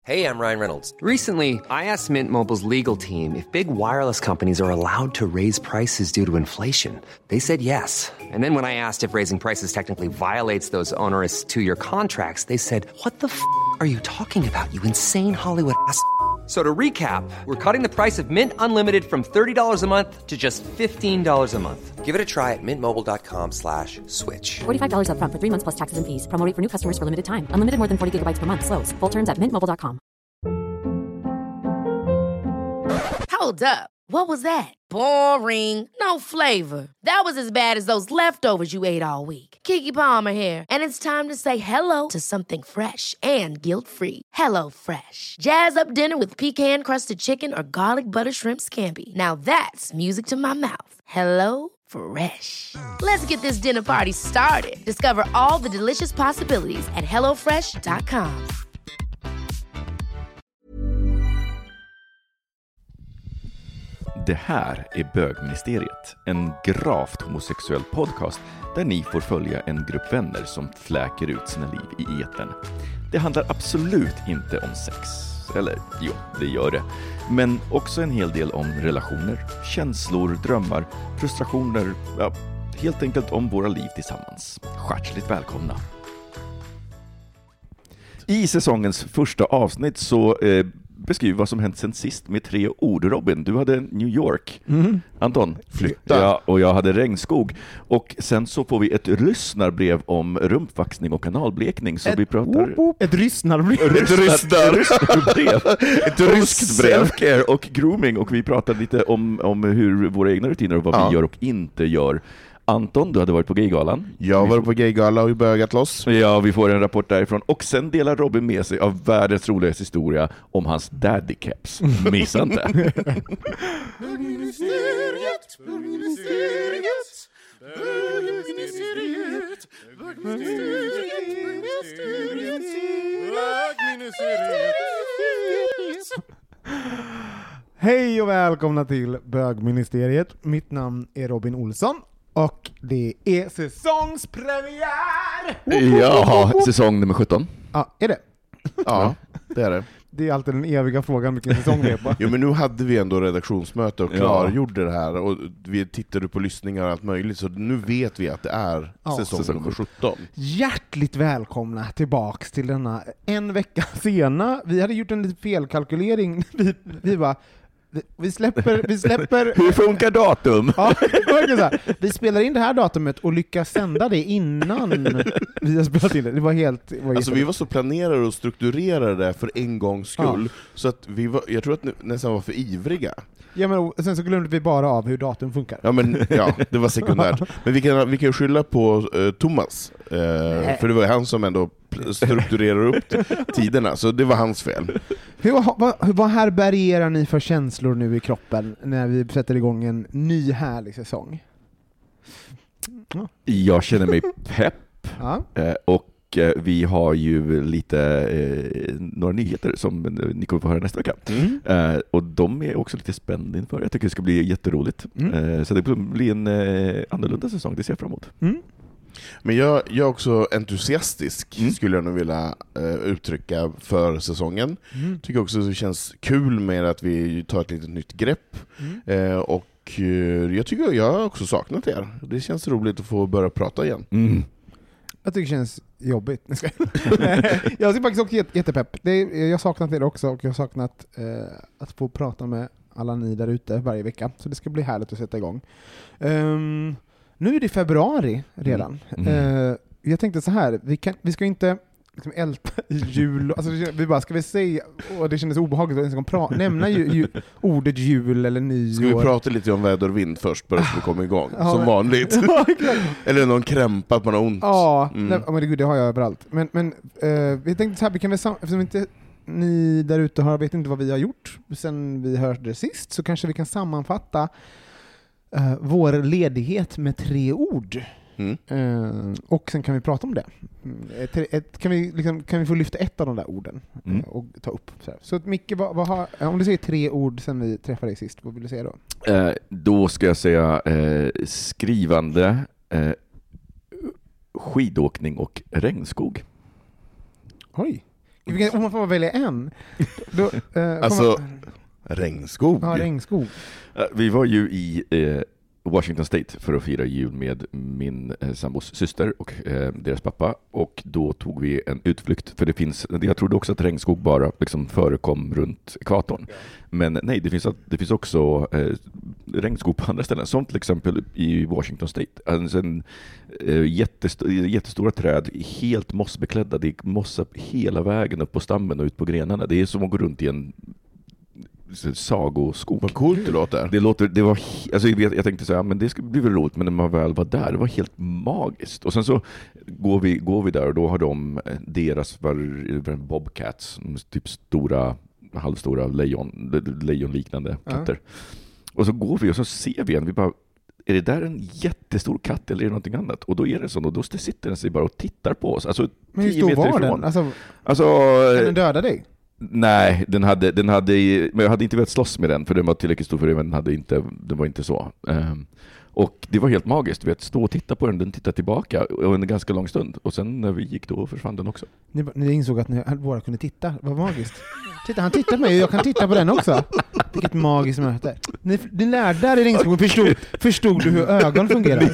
Hey, I'm Ryan Reynolds. Recently, I asked Mint Mobile's legal team if big wireless companies are allowed to raise prices due to inflation. They said yes. And then when I asked if raising prices technically violates those onerous two-year contracts, they said, "What the are you talking about, you insane Hollywood ass?" So to recap, we're cutting the price of Mint Unlimited from $30 a month to just $15 a month. Give it a try at mintmobile.com/switch. $45 up front for 3 months plus taxes and fees. Promo rate for new customers for limited time. Unlimited more than 40 gigabytes per month. Slows full terms at mintmobile.com. Hold up. What was that? Boring. No flavor. That was as bad as those leftovers you ate all week. Keke Palmer here. And it's time to say hello to something fresh and guilt-free. Hello Fresh. Jazz up dinner with pecan-crusted chicken or garlic butter shrimp scampi. Now that's music to my mouth. Hello Fresh. Let's get this dinner party started. Discover all the delicious possibilities at hellofresh.com. Det här är Bögministeriet, en gravt homosexuell podcast där ni får följa en grupp vänner som fläker ut sina liv i etern. Det handlar absolut inte om sex, eller jo, det gör det. Men också en hel del om relationer, känslor, drömmar, frustrationer, ja, helt enkelt om våra liv tillsammans. Hjärtligt välkomna! I säsongens första avsnitt så beskriv vad som hänt sen sist med 3 ord. Robin, du hade New York. Anton, flytta. Ja, och jag hade regnskog. Och sen så får vi ett lyssnarbrev om rumpvaxning och kanalblekning. Så vi pratar... Ett lyssnarbrev. Ett ryskt brev. Self-care och grooming. Och vi pratar lite om hur våra egna rutiner och vad vi gör och inte gör. Anton, du hade varit på gaygalan. Jag har varit på gaygala och bögat loss. Ja, vi får en rapport därifrån. Och sen delar Robin med sig av världens roligaste historia om hans daddy caps. Missa inte. Bögministeriet. Hej och välkomna till Bögministeriet. Mitt namn är Robin Olsson. Och det är säsongspremiär! Ja, säsong nummer 17. Ja, är det? Ja, det är det. Det är alltid den eviga frågan vilken säsong det är på. Jo, men nu hade vi ändå redaktionsmöte och klargjorde det här. Och vi tittade på lyssningar och allt möjligt. Så nu vet vi att det är säsong nummer 17. Hjärtligt välkomna tillbaks till denna en vecka sena. Vi hade gjort en liten felkalkylering. Vi bara... Vi släpper... Hur funkar datum? Ja, vi spelar in det här datumet och lyckas sända det innan vi har spelat in det. Det var helt... Vi var så planerade och strukturerade för en gångs skull. Så att jag tror att nästan var för ivriga. Ja, men sen så glömde vi bara av hur datum funkar. Ja, det var sekundärt. Men vi kan skylla på Thomas. För det var han som ändå strukturerar upp tiderna. Så det var hans fel. Vad härbärgerar ni för känslor nu i kroppen när vi sätter igång en ny härlig säsong? Jag känner mig pepp. Och vi har ju lite några nyheter som ni kommer få höra nästa vecka. Och de är också lite spännande inför. Jag tycker det ska bli jätteroligt. Så det blir en annorlunda säsong, det ser jag fram emot. Men jag är också entusiastisk, skulle jag nog vilja uttrycka för säsongen. Tycker också att det känns kul med att vi tar ett litet nytt grepp. Och jag har också saknat er. Det känns roligt att få börja prata igen. Jag tycker det känns jobbigt. Jag är faktiskt också jättepepp. Jag har saknat det också, och jag har saknat att få prata med alla ni där ute varje vecka. Så det ska bli härligt att sätta igång. Nu är det februari redan. Jag tänkte så här, vi ska inte liksom älta jul. Alltså vi bara, ska vi säga, och det kändes obehagligt att nämna ordet jul eller nyår. Ska vi prata lite om väder och vind först, bara så vi kommer igång? Som vanligt. Eller någon krämpa att man har ont. Ja, men gud, det har jag överallt. Men vi tänkte så här, vi kan väl eftersom inte ni där ute vet inte vad vi har gjort sen vi hörde det sist, så kanske vi kan sammanfatta vår ledighet med 3 ord. Och sen kan vi prata om det. Kan vi få lyfta ett av de där orden och ta upp. Så att Micke, om du säger 3 ord sen vi träffade dig sist, vad vill du säga då? Då ska jag säga skrivande, skidåkning och regnskog. Oj, Om man får välja en. Då, Alltså, regnskog. Ja, regnskog. Vi var ju i Washington State för att fira jul med min sambos syster och deras pappa, och då tog vi en utflykt, för det finns, jag trodde också att regnskog bara liksom förekom runt ekvatorn, men nej, det finns också regnskog på andra ställen, som till exempel i Washington State, alltså jättestora träd, helt mossbeklädda, det är mossa hela vägen upp på stammen och ut på grenarna, det är som att gå runt i en sagoskog. Vad coolt det låter. Det var, alltså jag tänkte så här, men det skulle bli väl roligt, men när man väl var där, det var helt magiskt. Och sen så går vi där, och då har de deras bobcats, typ halvstora lejonliknande katter. Och så går vi och så ser vi en, vi bara, är det där en jättestor katt eller är det någonting annat? Och då är det så, och då sitter den sig bara och tittar på oss. Alltså, men hur stor var den? Alltså, kan den döda dig? Nej, den hade, men jag hade inte velat slåss med den, för den var tillräckligt stor för det, men den var inte så. Och det var helt magiskt, du vet, stå och titta på den tittade tillbaka och en ganska lång stund, och sen när vi gick då försvann den också. Ni insåg att ni bara kunde titta, vad magiskt. Titta, han tittar på mig och jag kan titta på den också. Vilket magiskt möte. Ni lärde där i regnskogen, förstod du hur ögon fungerar?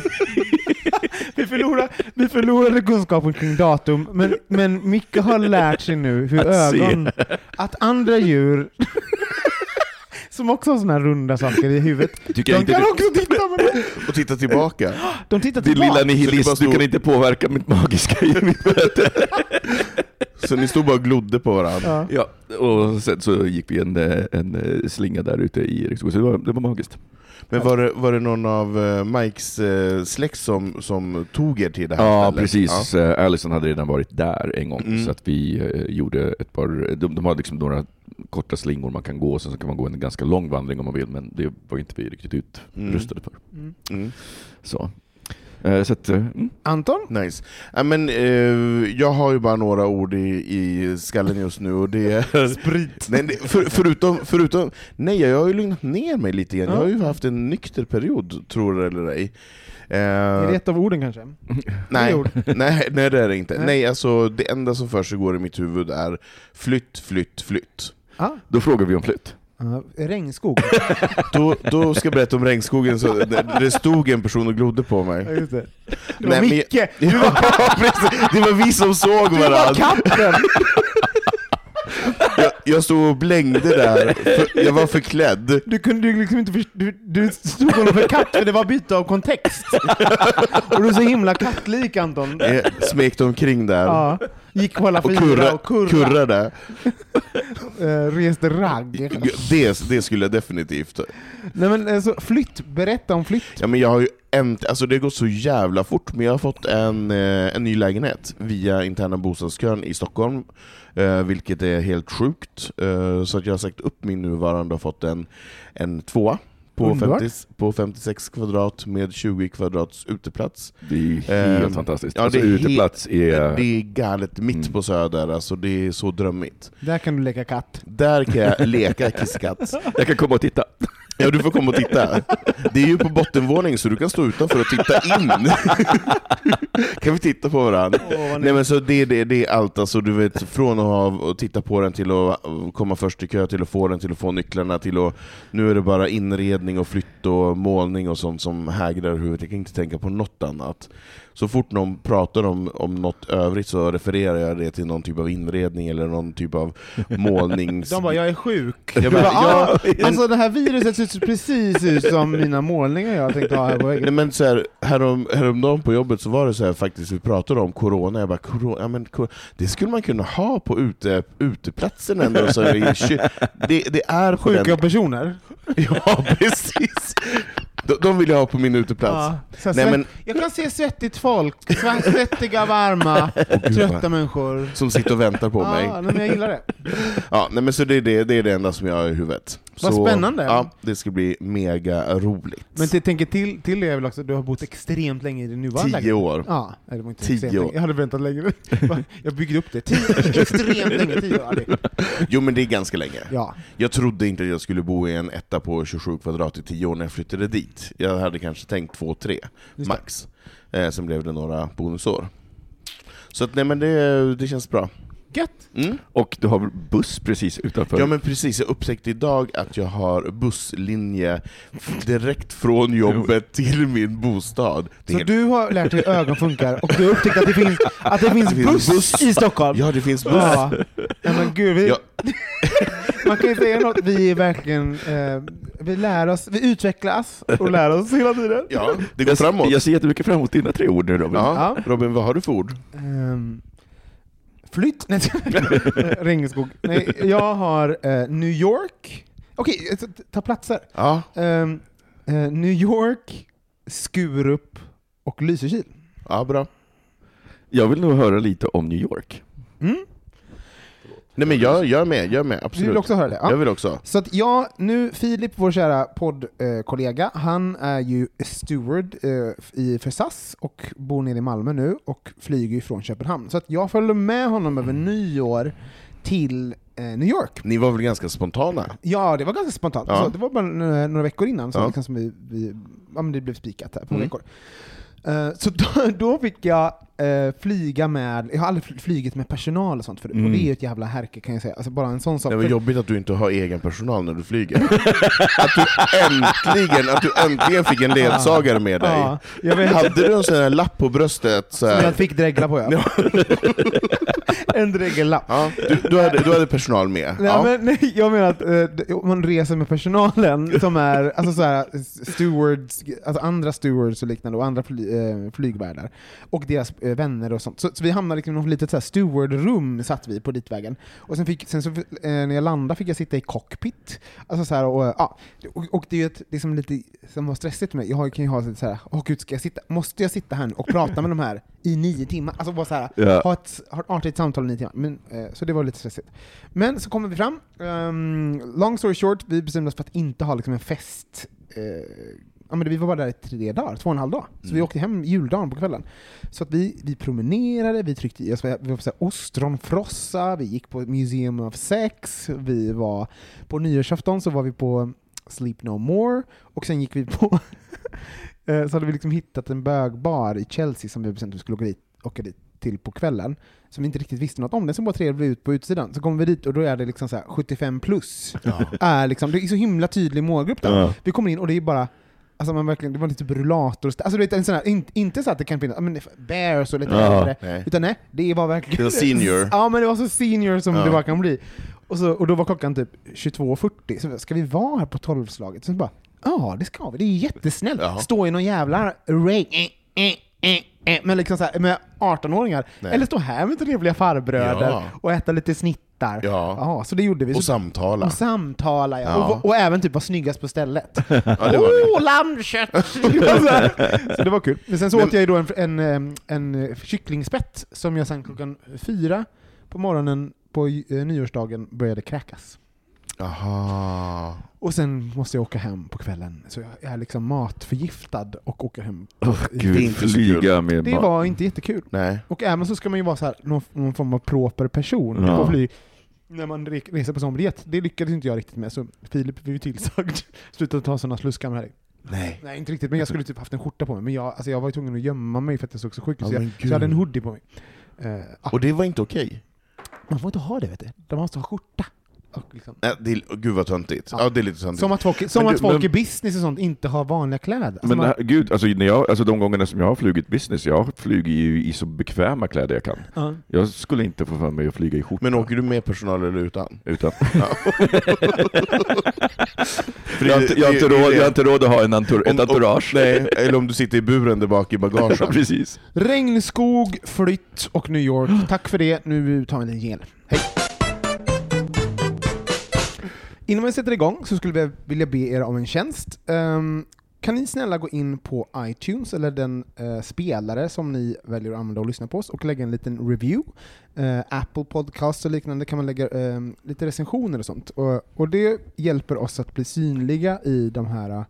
Vi förlorade kunskapen kring datum, men Micke har lärt sig nu hur att andra djur som också har såna här runda saker i huvudet, de kan också titta på det. Och titta tillbaka. De tittar Din tillbaka. lilla nihilist, du kan inte påverka mitt magiska i mitt möte. Så ni stod bara och glodde på varandra. Ja, och sen så gick vi en slinga där ute i regnskogen, så det var magiskt. Men var det någon av Mikes släkt som tog er till det här? Ja, stället? precis. Ja. Allison hade redan varit där en gång, så att vi gjorde ett par, de har liksom några korta slingor man kan gå, och sen så kan man gå en ganska lång vandring om man vill, men det var inte vi riktigt utrustade för. Så att, Anton? Nice. Jag har ju bara några ord i skallen just nu, och det är sprit. Nej, förutom nej, jag har ju lugnat ner mig lite igen. Jag har ju haft en nykter period, tror det eller ej. Är det ett av orden kanske? Nej, det är det inte. Nej, alltså det enda som för sig går i mitt huvud är flytt. Då frågar vi om flytt. Regnskog. Då ska jag berätta om regnskogen, så det stod en person och glodde på mig. Ja, just det. Det var Micke. Det var vi som såg varandra. Det var katten. Jag stod och blängde där. Jag var förklädd. Du kunde liksom inte du stod honom för katt, för det var byte av kontext. Och du är så himla kattlik, Anton. Jag smekte omkring där. Ja. Gick på alla fyra och kurrade. Reste ragg. Det skulle jag definitivt. Nej, men alltså, berätta om flytt. Ja, men jag har ju alltså det går så jävla fort, men jag har fått en ny lägenhet via interna bostadskön i Stockholm, vilket är helt sjukt. Så att jag har sagt upp min nuvarande och fått en tvåa på 56 kvadrat med 20 kvadrats uteplats. Det är helt fantastiskt. Ja, alltså, uteplats är... Det är galet mitt på Söder, alltså det är så drömmigt. Där kan du leka katt. Där kan jag leka kisskatt. Jag kan komma och titta. Ja, du får komma och titta. Det är ju på bottenvåning, så du kan stå utanför och titta in. Kan vi titta på varandra? Nej, men så det är allt, alltså, du vet, från att titta på den till att komma först i kö, till att få den, till att få nycklarna, till att nu är det bara inredning och flytt och målning och sånt som hägrar huvudet. Jag kan inte tänka på något annat. Så fort någon pratar om något övrigt så refererar jag det till någon typ av inredning eller någon typ av målnings... De bara, jag är sjuk. Alltså det här viruset ser precis ut som mina målningar jag tänkte ha här på väggen. Nej, men så här, häromdagen på jobbet så var det så här, faktiskt, vi pratade om corona. Jag bara, det skulle man kunna ha på uteplatsen ändå. Så det är sjuka personer. Ja, precis. De vill jag ha på min uteplats. Ja, nej, jag kan se svettigt folk, svettiga, varma, trötta människor som sitter och väntar på mig. Ja, men jag gillar det. Ja, nej, men så det är det enda som jag har i huvudet. Vad spännande. Ja, det ska bli mega roligt. Men jag tänker till det är väl också att du har bott extremt länge i din nuvarande 10 år. Ja, det var inte 10 år. Jag hade väntat längre. Jag byggde upp det. Extremt länge, 10 år. Jo, men det är ganska länge. Ja. Jag trodde inte att jag skulle bo i en etta på 27 kvadrat i 10 år när jag flyttade dit. Jag hade kanske tänkt 2-3 max. Sen blev det några bonusår. Så att, nej, men det känns bra. Gött. Och du har buss precis utanför. Ja men precis, jag upptäckte idag att jag har busslinje direkt från jobbet till min bostad. Så du har lärt dig hur ögon funkar och du har upptäckt att det finns buss i Stockholm. Ja, det finns buss. Ja. Men gud, man kan ju säga något, vi är verkligen vi lär oss, vi utvecklas och lär oss hela tiden. Ja, det går framåt. Jag ser jättemycket fram emot dina 3 ord nu, Robin. Ja. Robin, vad har du för ord? Flytt. Regnskog. Nej, jag har New York. Okej, ta platser. Ja. New York, Skurup och Lysekil. Ja, bra. Jag vill nog höra lite om New York. Nej men jag är med, absolut. Du vill också höra det? Ja. Jag vill också. Så att Filip, vår kära poddkollega, han är ju steward för SAS och bor nere i Malmö nu och flyger ifrån Köpenhamn. Så att jag följde med honom över nyår till New York. Ni var väl ganska spontana? Ja, det var ganska spontant. Ja. Så det var bara några veckor innan så liksom som det blev spikat här på veckor. Så då fick jag flyga med, jag har aldrig flygit med personal och sånt förut, och det är ju ett jävla härke kan jag säga, alltså bara en sån sak. Det var jobbigt att du inte har egen personal när du flyger. att du äntligen fick en ledsagare med dig. Ja, jag vet. Hade du en sån här lapp på bröstet? Så här... Som jag fick dregla på, ja. En dregellapp. Ja, du hade personal med. Nej, jag menar att man reser med personalen som är alltså så här, stewards, alltså andra stewards och liknande och andra flygvärdar och deras vänner och sånt. Så vi hamnade liksom i något litet så här stewardrum satt vi på ditvägen. Och sen så när jag landade fick jag sitta i cockpit. Alltså så här och det är ju liksom lite som var stressigt med. Jag kan ju ha så här, gud, måste jag sitta här och prata med de här i 9 timmar? Alltså bara så här ha ett artigt samtal i 9 timmar. Men så det var lite stressigt. Men så kommer vi fram. Long story short, vi bestämde oss för att inte ha liksom en fest. Men vi var bara där i 3 dagar, 2,5 dag. Så vi åkte hem juldagen på kvällen. Så att vi promenerade, vi tryckte i oss, vi var på så här ostronfrossa, vi gick på Museum of Sex, vi var på nyårsafton så var vi på Sleep No More, och sen gick vi på så hade vi liksom hittat en bögbar i Chelsea som vi bestämde att vi skulle åka dit till på kvällen, som vi inte riktigt visste något om. Den som bara trevlig ut på utsidan. Så kommer vi dit och då är det liksom så här 75 plus. Är liksom, det är så himla tydlig målgrupp där. Ja. Vi kommer in och det är bara alltså man verkligen, det var lite rullator. Alltså det är en sån här, inte så att det kan finnas bears och lite äldre, utan nej, det var verkligen det var senior. Ja, men det var så senior som det bara kan bli. Och då var klockan typ 22:40. Så ska vi vara här på 12-slaget? Så bara, det ska vi. Det är jättesnällt. Stå i någon jävla men liksom så här, med 18-åringar. Nej. Eller stå här med trevliga farbröder och äta lite snittar. Ja, så det gjorde vi. Och samtala. Ja. Och även typ var snyggast på stället. Lammkött! Så det var kul. Men sen så åt jag ju då en kycklingspett som jag sen klockan 4 på morgonen på nyårsdagen började kräkas. Aha. Och sen måste jag åka hem på kvällen. Så jag är liksom matförgiftad och åker hem. Flyga med det var inte jättekul. Nej. Och även så ska man ju vara så här någon form av proper person på flyg. När man reser på sån biljett. Det lyckades inte jag riktigt med. Så Filip var ju tillsagd. Sluta ta sådana sluskar med dig. Nej, inte riktigt. Men jag skulle typ haft en skjorta på mig. Men jag var ju tvungen att gömma mig för att jag såg så sjuk ut. Så jag hade en hoodie på mig. Och det var inte okej? Man får inte ha det, vet du. De måste ha skjorta. Liksom. Gud vad töntigt. Ja, det är lite töntigt. Som att folk i business och sånt inte har vanliga kläder. Men gud, alltså de gångerna som jag har flugit business, jag flyger ju i så bekväma kläder jag kan. Jag skulle inte få för mig att flyga i skjorta. Men åker du med personal eller utan? Utan. Jag har inte råd att ha ett entourage. Nej, eller om du sitter i buren där bak i bagagen. Precis. Regnskog, flytt och New York. Tack för det. Nu tar vi en gel. Hej. Innan vi sätter igång så skulle vi vilja be er om en tjänst. Kan ni snälla gå in på iTunes eller den spelare som ni väljer att använda och lyssna på oss och lägga en liten review. Apple Podcast och liknande kan man lägga lite recensioner och sånt. Och det hjälper oss att bli synliga i de här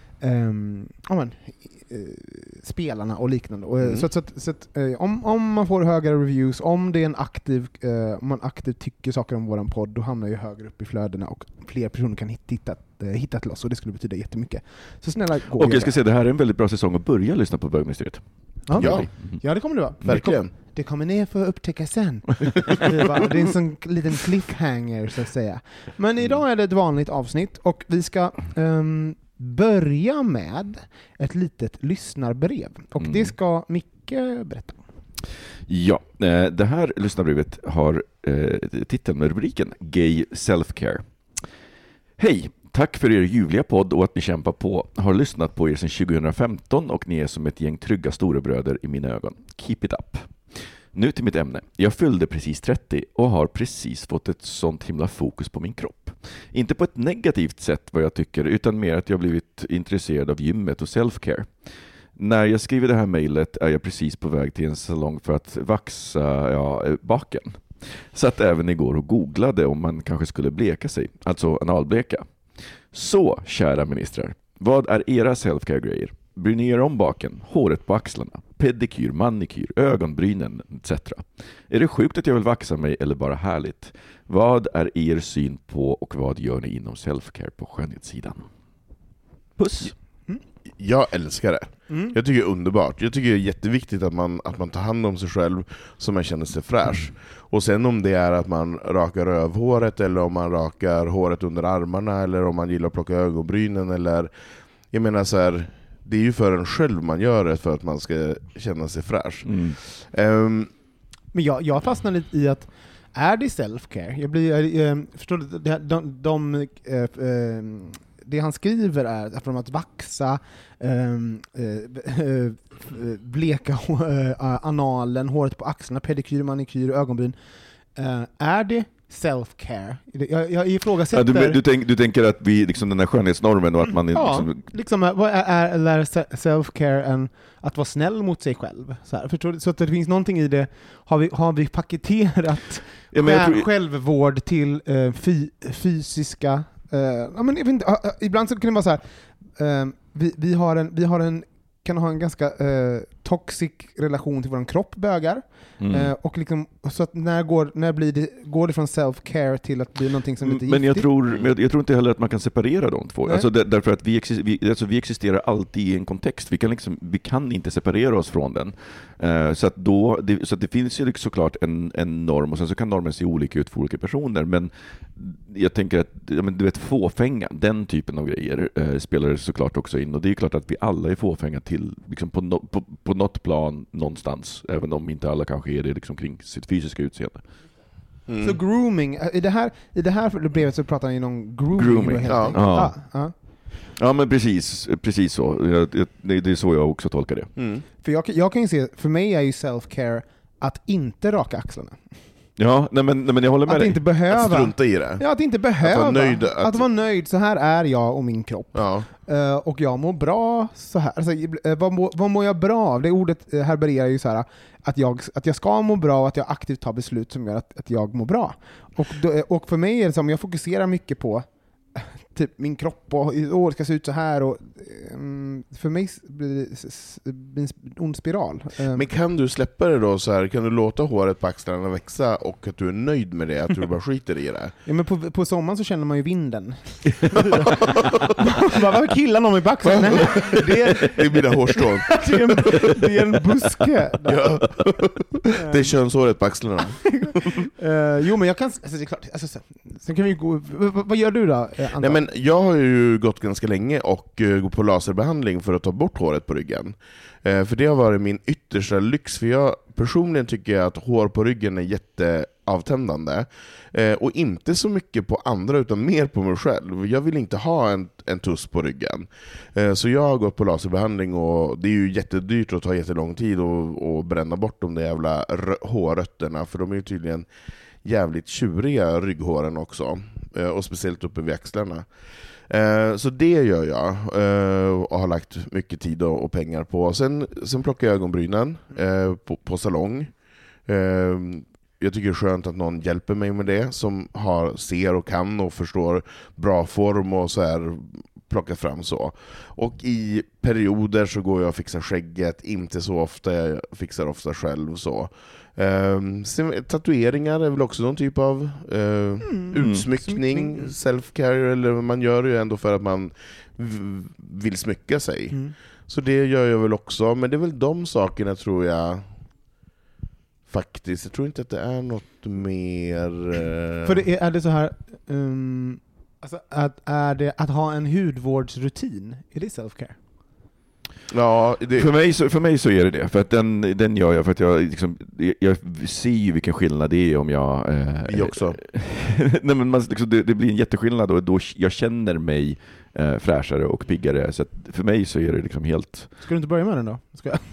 spelarna och liknande. Så att om man får högre reviews, om det är om man aktivt tycker saker om våran podd, då hamnar ju högre upp i flödena och fler personer kan hitta till oss, och det skulle betyda jättemycket. Så snälla gå. Och jag ska säga, det här är en väldigt bra säsong att börja lyssna på Bögmysteriet. Ja, det kommer det vara. Verkligen. Det kommer ni få upptäcka sen. Det är en sån liten cliffhanger så att säga. Men idag är det ett vanligt avsnitt och vi ska börja med ett litet lyssnarbrev. Och det ska Micke berätta. Ja, det här lyssnarbrevet har titeln med rubriken Gay Self-Care. Hej! Tack för er ljuvliga podd och att ni kämpar på. Har lyssnat på er sedan 2015 och ni är som ett gäng trygga storebröder i mina ögon. Keep it up. Nu till mitt ämne. Jag fyllde precis 30 och har precis fått ett sånt himla fokus på min kropp. Inte på ett negativt sätt vad jag tycker, utan mer att jag blivit intresserad av gymmet och self-care. När jag skriver det här mejlet är jag precis på väg till en salong för att vaxa baken. Så att även igår och googlade om man kanske skulle bleka sig, alltså analbleka. Så, kära ministrar, vad är era self-care-grejer? Bryr ni er om baken, håret på axlarna, pedikyr, manikyr, ögonbrynen etc. Är det sjukt att jag vill vaxa mig eller bara härligt? Vad är er syn på och vad gör ni inom self-care på skönhetssidan? Puss! Jag älskar det. Jag tycker det är underbart. Jag tycker det är jätteviktigt att man tar hand om sig själv så man känner sig fräsch. Och sen om det är att man rakar rövhåret eller om man rakar håret under armarna eller om man gillar att plocka ögonbrynen eller... Jag menar så här, det är ju för en själv man gör det för att man ska känna sig fräsch. Men jag fastnar lite i att är det self-care? Jag blir förstår du, det han skriver är från att vaxa, bleka analen, håret på axlarna, pedikyr, manikyr, ögonbryn. Är det self-care? Jag ifrågasätter... Du tänker att vi liksom den här skönhetsnormen och att man vad är self-care än att vara snäll mot sig själv? Förstår du? Så att det finns någonting i det. Har vi paketerat självvård till fysiska... men jag vet inte, ibland så kan det vara så här, vi kan ha en ganska toxic relation till vår kropp, bögar. Och liksom, så att när går det från self-care till att bli någonting som är lite men giftigt? Jag tror inte heller att man kan separera de två. Alltså därför att vi existerar alltid i en kontext. Vi kan inte separera oss från den. Så att det finns ju såklart en norm, och sen så kan normen se olika ut för olika personer. Men jag tänker att du vet, fåfänga, den typen av grejer spelar såklart också in. Och det är klart att vi alla är fåfänga till liksom på något plan någonstans, även om inte alla kanske är det liksom kring sitt fysiska utseende. Så grooming, i det här brevet så pratar ni om grooming Ja, men precis så. Det är så jag också tolkar det. För jag kan ju se, för mig är ju self-care att inte raka axlarna. Ja, nej men jag håller med att dig. Inte behöva. Att strunta i det. Ja, att inte behöva. Att vara nöjd. Så här är jag och min kropp. Ja. Och jag mår bra så här. Alltså, vad mår jag bra av? Det ordet härbärgerar ju så här att jag ska må bra och att jag aktivt tar beslut som gör att jag mår bra. Och för mig är det som jag fokuserar mycket på typ min kropp och det ska se ut så här, och för mig blir det en ond spiral. Men kan du släppa det då så här? Kan du låta håret på axlarna växa och att du är nöjd med det, att du bara skiter i det? Ja, men på sommaren så känner man ju vinden. Vad killar någon i backen? Det är mina hårstrån. Det är en buske. Ja. Det är könshåret på axlarna. Jo, men jag kan... Alltså, det är klart. Alltså, sen kan vi gå... Vad gör du då? Nej, men jag har ju gått ganska länge och gått på laserbehandling för att ta bort håret på ryggen. För det har varit min yttersta lyx. För jag personligen tycker att hår på ryggen är jätteavtändande. Och inte så mycket på andra utan mer på mig själv. Jag vill inte ha en tuss på ryggen. Så jag har gått på laserbehandling, och det är ju jättedyrt och tar jättelång tid att bränna bort de där jävla hårrötterna. För de är ju tydligen jävligt tjuriga, rygghåren också. Och speciellt uppe vid axlarna. Så det gör jag och har lagt mycket tid och pengar på. Sen plockar jag ögonbrynen på salong. Jag tycker det är skönt att någon hjälper mig med det, som ser och kan och förstår bra form och så här, plocka fram så. Och i perioder så går jag och fixar skägget, inte så ofta, jag fixar ofta själv så. Tatueringar är väl också någon typ av utsmyckning, self-care, eller man gör det ju ändå för att man vill smycka sig. Så det gör jag väl också, men det är väl de sakerna tror jag faktiskt. Jag tror inte att det är något mer... För det är det så här... alltså är det att ha en hudvårdsrutin? Är det self-care? Ja, För mig så är det. För att den gör jag för att jag ser ju vilken skillnad det är om jag... Vi också. Nej, men det blir en jätteskillnad och då jag känner mig fräschare och piggare. Så att för mig så är det liksom helt... Ska du inte börja med den då? Ska jag?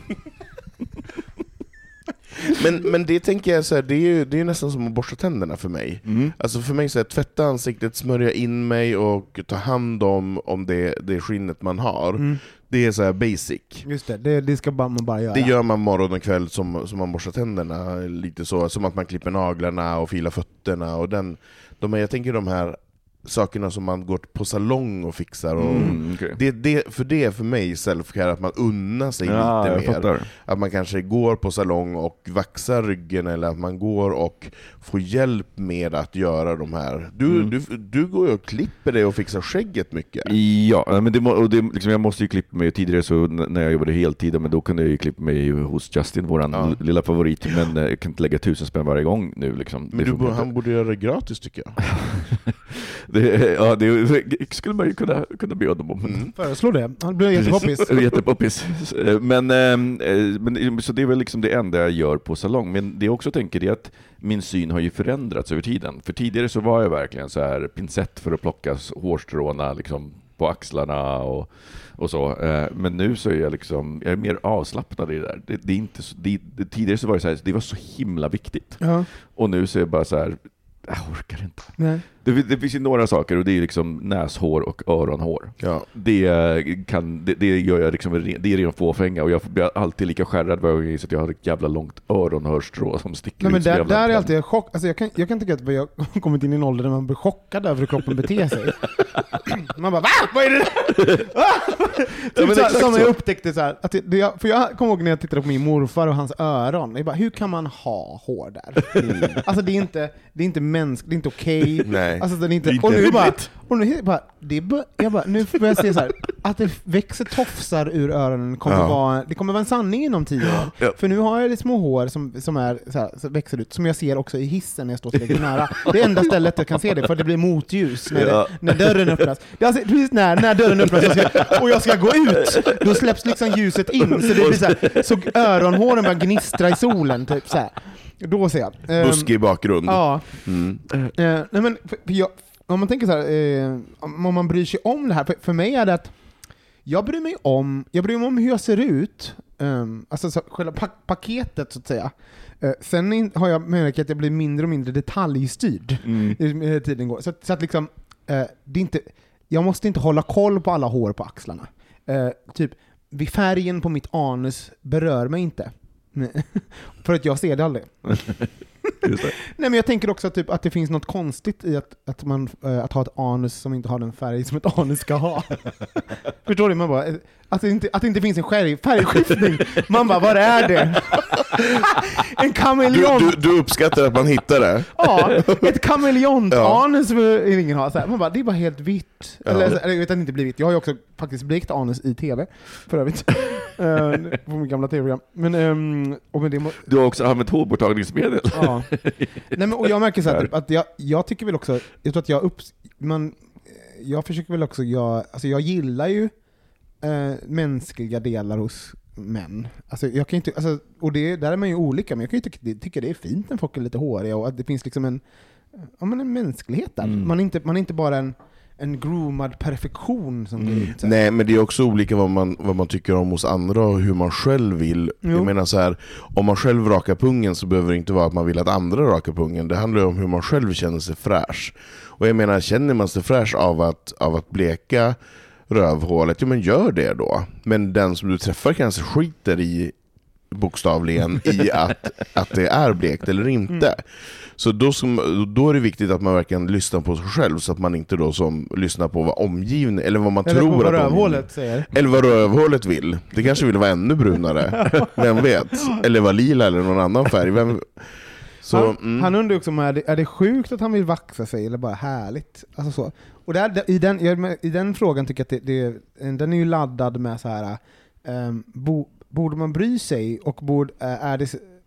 Men det tänker jag så här, det är ju nästan som att borsta tänderna för mig. Alltså för mig så här, tvätta ansiktet, smörja in mig och ta hand om det skinnet man har. Det är så här basic. Just det ska man bara göra. Det gör man morgon och kväll som man borstar tänderna, lite så som att man klipper naglarna och filar fötterna och jag tänker de här sakerna som man går på salong och fixar och det är för mig self-care att man unnar sig lite mer. Att man kanske går på salong och vaxar ryggen eller att man går och får hjälp med att göra de här. Du går ju och klipper dig och fixar skägget mycket. Ja, men jag måste ju klippa mig tidigare så när jag jobbade heltid, men då kunde jag ju klippa mig hos Justin, våran lilla favorit, men jag kan inte lägga 1000 spänn varje gång nu liksom. Men han borde göra det gratis tycker jag. Det skulle man ju kunna be honom om. Föreslå det. Han blir jättepoppis. Men så det är väl liksom det enda jag gör på salong. Men det jag också tänker är att min syn har ju förändrats över tiden. För tidigare så var jag verkligen så här pincett för att plocka hårstråna liksom på axlarna och så. Men nu så är jag är mer avslappnad i det där. Det är inte så, tidigare så var det så här, det var så himla viktigt. Och nu så är jag bara så här, jag orkar inte. Nej. Det finns ju några saker och det är liksom näshår och öronhår. Ja. Det gör jag liksom, det är redan fåfänga och jag blir alltid lika skärrad varje gång så att jag har ett jävla långt öronhörstrå som sticker ut. Men där är alltid chock. Alltså jag kan tycka att jag har kommit in i en ålder där man blir chockad över hur kroppen beter sig. Man bara, va? Vad är det där? Som jag upptäckte så här, att för jag kommer ihåg när jag tittade på min morfar och hans öron. Jag bara, hur kan man ha hår där? Alltså det är inte mänskligt, det är inte okej. Nej. Alltså det är inte, och nu bara nu får jag se så här att det växer tofsar ur öronen det kommer vara en sanning inom 10 år. Ja. För nu har jag det små hår som är så här, som växer ut, som jag ser också i hissen när jag står tillräckligt nära. Det enda stället jag kan se det, för det blir motljus när dörren öppnas. Alltså, precis när dörren öppnas och jag ska gå ut, då släpps liksom ljuset in, så det blir så här, så öronhåren bara gnistra i solen typ så här. Då ser jag. Buskig bakgrund. Ja. Nej, men om man tänker så här, om man bryr sig om det här, för mig är det att jag bryr mig om hur jag ser ut, alltså så, själva paketet så att säga. Sen har jag märkt att jag blir mindre och mindre detaljstyrd i tiden går. Så att liksom, det är inte, jag måste inte hålla koll på alla hår på axlarna. Typ, vid färgen på mitt anus berör mig inte. För att jag ser det aldrig. Nej, men jag tänker också typ att det finns något konstigt i att ha ett anus som inte har den färg som ett anus ska ha. Förstår du? Man bara, att det inte finns en färgskiftning. Man bara, vad är det? En kameleon. Du uppskattar att man hittar det? Ja, ett kameleont-anus vill ingen ha. Så här, man bara, det är bara helt vitt. Eller jag vet att det inte blir vitt. Jag har ju också faktiskt blekt anus i tv, för övrigt. På min gamla tv-program. Du har också använt hårborttagningsmedel. Ja. Nej, men, och jag märker så här, typ, att jag tycker väl också, jag tror att jag försöker väl också, jag gillar ju mänskliga delar hos män. Alltså jag kan inte, alltså, och där är man ju olika, men jag kan ju tycka det är fint när folk är lite håriga och att det finns liksom en mänsklighet där. Man är inte bara en groomad perfektion som blir ut. Nej, men det är också olika vad man tycker om hos andra och hur man själv vill. Jo. Jag menar så här, om man själv rakar pungen så behöver det inte vara att man vill att andra rakar pungen. Det handlar ju om hur man själv känner sig fräsch. Och jag menar, känner man sig fräsch av att bleka rövhålet, men gör det då. Men den som du träffar kanske skiter i bokstavligen i att det är blekt eller inte. Så då är det viktigt att man verkligen lyssnar på sig själv, så att man inte då som lyssnar på vad omgivningen eller vad man eller tror vad att rövhålet säger. Eller vad rövhålet vill. Det kanske vill vara ännu brunare. Vem vet? Eller vara lila eller någon annan färg. Så, han undrar också om är det sjukt att han vill vaxa sig eller bara härligt? Alltså så. Och i den frågan tycker jag att den är ju laddad med så här borde man bry sig och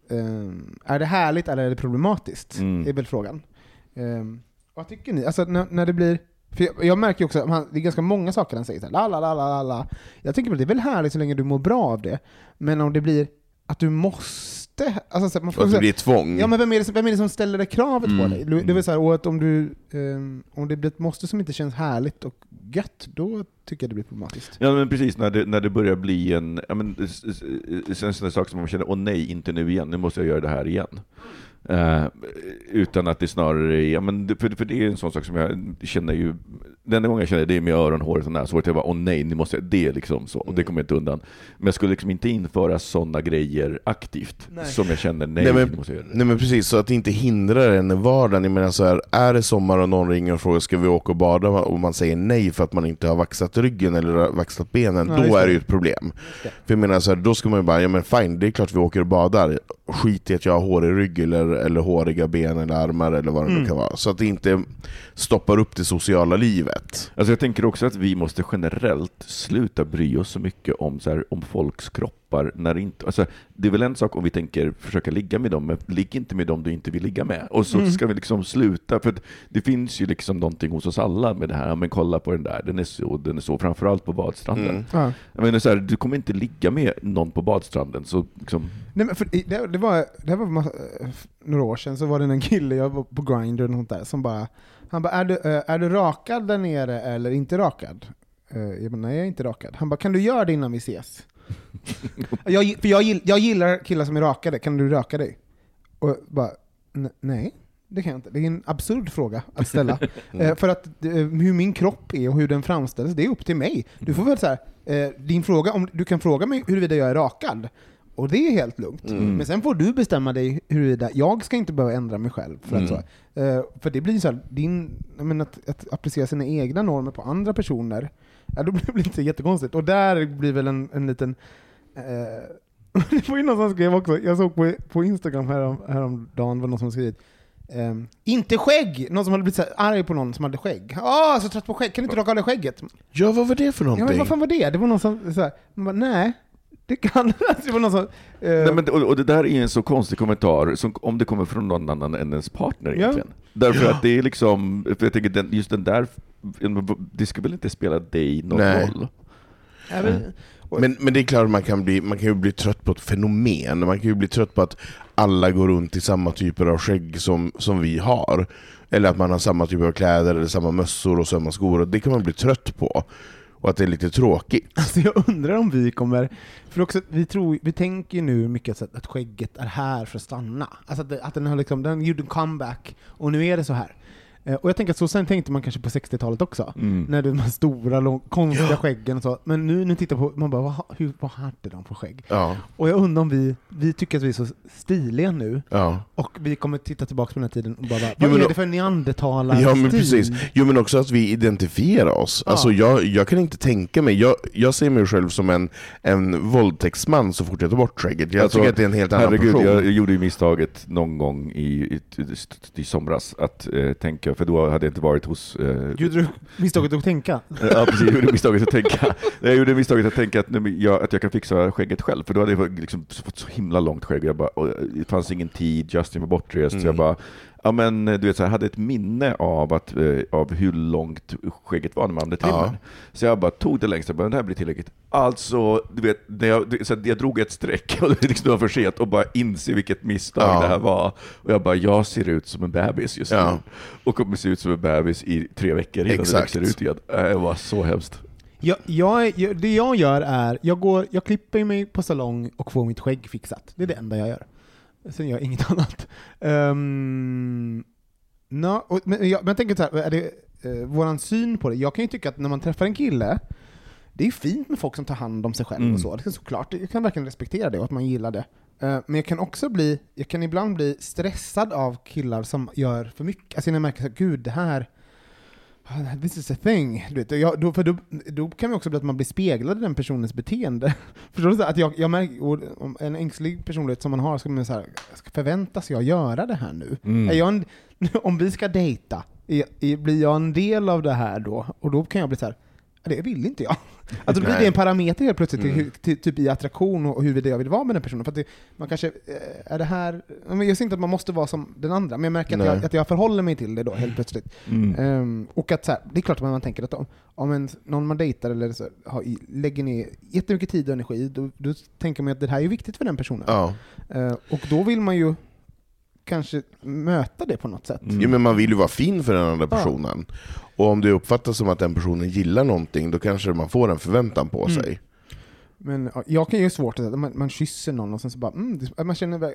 är det härligt eller är det problematiskt? Det är väl frågan. Vad tycker ni? Alltså när det blir... För jag märker ju också att det är ganska många saker han säger så här, la. Jag tycker väl det är väl härligt så länge du mår bra av det. Men om det blir att du måste... Alltså, så man får att det blir tvång. Ja, men vem är det som ställer det kravet på dig? Det vill säga, att om det blir ett måste som inte känns härligt och gött, då tycker jag det blir problematiskt. Ja, men precis, när det börjar bli en sån sak som man känner, nej, inte nu igen, nu måste jag göra det här igen. Utan att det snarare är, för det är en sån sak som jag känner ju, den enda gången jag känner det är med öronhåret och så att jag bara, nej, ni måste, det är liksom så, och det kommer jag inte undan. Men jag skulle liksom inte införa såna grejer aktivt, som jag känner, nej, måste göra det. Nej, men precis, så att det inte hindrar en i vardagen. Jag menar så här, är det sommar och någon ringer och frågar, ska vi åka och bada, och man säger nej för att man inte har vaxat ryggen eller vaxat benen, då är det ju ett problem. För jag menar så här, då ska man ju bara, ja men fine, det är klart vi åker och badar, skit i att jag har hår i rygg eller håriga ben eller armar eller vad det kan vara. Så att det inte stoppar upp det sociala livet. Alltså jag tänker också att vi måste generellt sluta bry oss så mycket om, så här, om folks kroppar. När det, inte, alltså, det är väl en sak om vi tänker försöka ligga med dem, men ligg inte med dem du inte vill ligga med. Och så ska vi liksom sluta, för det finns ju liksom någonting hos oss alla med det här. Men kolla på den där, den är så framförallt på badstranden. Jag menar så här, du kommer inte ligga med någon på badstranden, så liksom... Nej, men för det var några år sedan, så var det en kille, jag var på Grindr och något där, som bara, han bara, är du rakad där nere eller inte rakad? Jag bara, nej, jag är inte rakad. Han bara, kan du göra det innan vi ses? jag gillar killar som är rakade, kan du raka dig? Och bara, nej, det kan jag inte. Det är en absurd fråga att ställa. För att hur min kropp är och hur den framställs, det är upp till mig. Du får väl så här, din fråga, om du kan fråga mig huruvida jag är rakad, och det är helt lugnt. Men sen får du bestämma dig huruvida jag ska inte behöva ändra mig själv. För, att så, för det blir så här, att applicera sina egna normer på andra personer, då blir det inte jättekonstigt. Och där blir väl en liten... det var ju någon som skrev också, jag såg på Instagram häromdagen, var någon som skrivit inte skägg! Någon som hade blivit så arg på någon som hade skägg. Så trött på skägg, kan du inte raka av dig skägget? Ja, vad var det för någonting? Ja, men vad fan var det? Det var någon som så här, man bara, nej. Det kan det var någon som, Nej, men, och det där är en så konstig kommentar som om det kommer från någon annan än ens partner egentligen. Därför att det är liksom, för jag tänker just den där, det ska väl inte spela dig någon roll. Men det är klart, man kan ju bli trött på ett fenomen. Man kan ju bli trött på att alla går runt i samma typer av skägg som vi har. Eller att man har samma typer av kläder eller samma mössor och samma skor. Det kan man bli trött på. Och att det är lite tråkigt. Alltså jag undrar om vi kommer... För också, vi tänker nu mycket att skägget är här för att stanna. Alltså att den har liksom, den gjorde en comeback och nu är det så här. Och jag tänker att så sen tänkte man kanske på 60-talet också. När de här stora, konstiga skäggen och så. Men nu tittar på, man bara, vad hade de för skägg? Ja. Och jag undrar om vi tycker att vi är så stiliga nu. Ja. Och vi kommer titta tillbaka på den här tiden och bara, vad är det för neandertalare? Ja, men precis. Jo, men också att vi identifierar oss. Ja. Alltså jag kan inte tänka mig, jag ser mig själv som en våldtäktsman så fort jag tar bort skägget. Jag tycker att det är en helt annan person. Jag gjorde ju misstaget någon gång i somras att tänka, för då hade jag inte varit hos... Gjorde du misstaget att tänka? Ja, precis. Jag gjorde misstaget att tänka. Jag gjorde misstaget att tänka att jag kan fixa skägget själv. För då hade jag liksom fått så himla långt skägg. Det fanns ingen tid, Justin var bortrest. Så jag bara... Ja, men du vet, så jag hade ett minne av hur långt skägget var när man hade trimmen. Så jag bara tog det längst, jag bara, det här blir tillräckligt. Alltså, du vet, jag drog ett streck och det liksom var för sent och bara inse vilket misstag det här var. Och jag bara, jag ser ut som en bebis just nu. Och kommer se ut som en bebis i 3 veckor innan det växer ut igen. Det var så hemskt. Det jag gör är, jag klipper mig på salong och får mitt skägg fixat. Det är det enda jag gör. Sen gör jag inget annat. Men jag tänker så här, är det våran syn på det? Jag kan ju tycka att när man träffar en kille, det är fint med folk som tar hand om sig själv och så. Det är såklart, jag kan verkligen respektera det och att man gillar det. Men jag kan ibland bli stressad av killar som gör för mycket. Alltså när jag märker att gud, det här, this is a thing. Då kan det också bli att man blir speglad i den personens beteende. Förstår du? Att jag märker, en ängslig personlighet som man har, ska man så här, förväntas jag göra det här nu? Om vi ska dejta, blir jag en del av det här då? Och då kan jag bli så här, Det vill inte jag. Alltså då blir det en parameter helt plötsligt typ i attraktion och hur jag vill vara med den personen. För att man kanske, är det här... Jag ser inte att man måste vara som den andra, men jag märker att jag förhåller mig till det då helt plötsligt. Och att så här, det är klart att man tänker att om någon man dejtar eller så, lägger ner jättemycket tid och energi, då tänker man att det här är viktigt för den personen. Ja. Och då vill man ju kanske möta det på något sätt. Jo, men man vill ju vara fin för den andra personen. Och om det uppfattas som att den personen gillar någonting, då kanske man får en förväntan på sig. Men jag kan ju svårt att man kysser någon och sen så bara man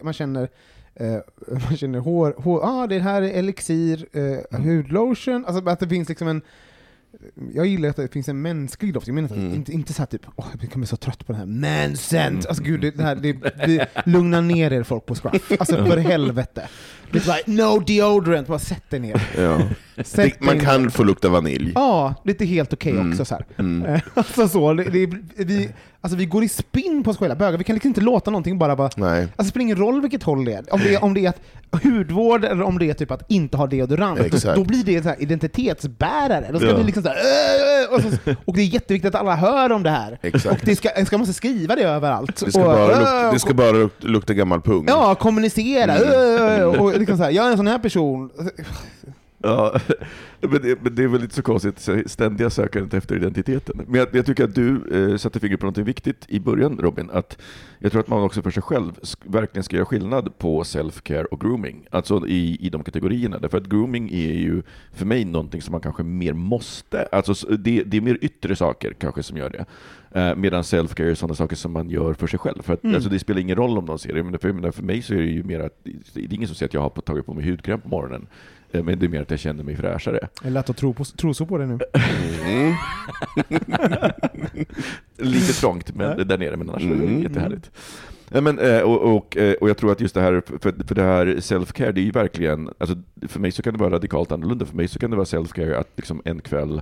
känner hår, det här är elixir, hudlotion, alltså att det finns liksom en... Jag gillar att det finns en mänsklig doft. Jag menar inte så här typ, jag kan bli så trött på det här man-scent. Alltså gud, det lugnar ner er folk på Scruff. Alltså för helvete. Det är bara, no deodorant, bara sätt er ner. Ja. Man kan få lukta vanilj. Ja, det är helt okej också så här. Alltså så, vi går i spinn på oss själva bögar. Vi kan liksom inte låta någonting bara vara... Nej. Alltså det spelar ingen roll vilket håll det är. Om det är att hudvård eller om det är typ att inte ha deodorant. Då blir det så här identitetsbärare. Då ska vi liksom så här, och det är jätteviktigt att alla hör om det här. Exakt. Och man måste skriva det överallt. Det ska bara lukta gammal pung. Ja, kommunicera. Och liksom så här, jag är en sån här person. Ja, men det är väl lite så konstigt, ständiga sökandet efter identiteten. Men jag tycker att du satte fingret på något viktigt i början, Robin, att jag tror att man också för sig själv verkligen ska göra skillnad på self-care och grooming, alltså i de kategorierna. Därför att grooming är ju för mig någonting som man kanske mer måste, alltså det är mer yttre saker kanske som gör det. Medan self-care är sådana saker som man gör för sig själv. För att, alltså, det spelar ingen roll om de ser det. Men för mig så är det ju mer att det är ingen som säger att jag har tagit på mig hudkräm på morgonen. Men det är mer att jag känner mig fräschare. Det är lätt att tro så på det nu. Lite trångt men där nere, men annars är det jättehärligt. Men, och jag tror att just det här, för det här self-care, det är ju verkligen, alltså, för mig så kan det vara radikalt annorlunda. För mig så kan det vara self-care att liksom en kväll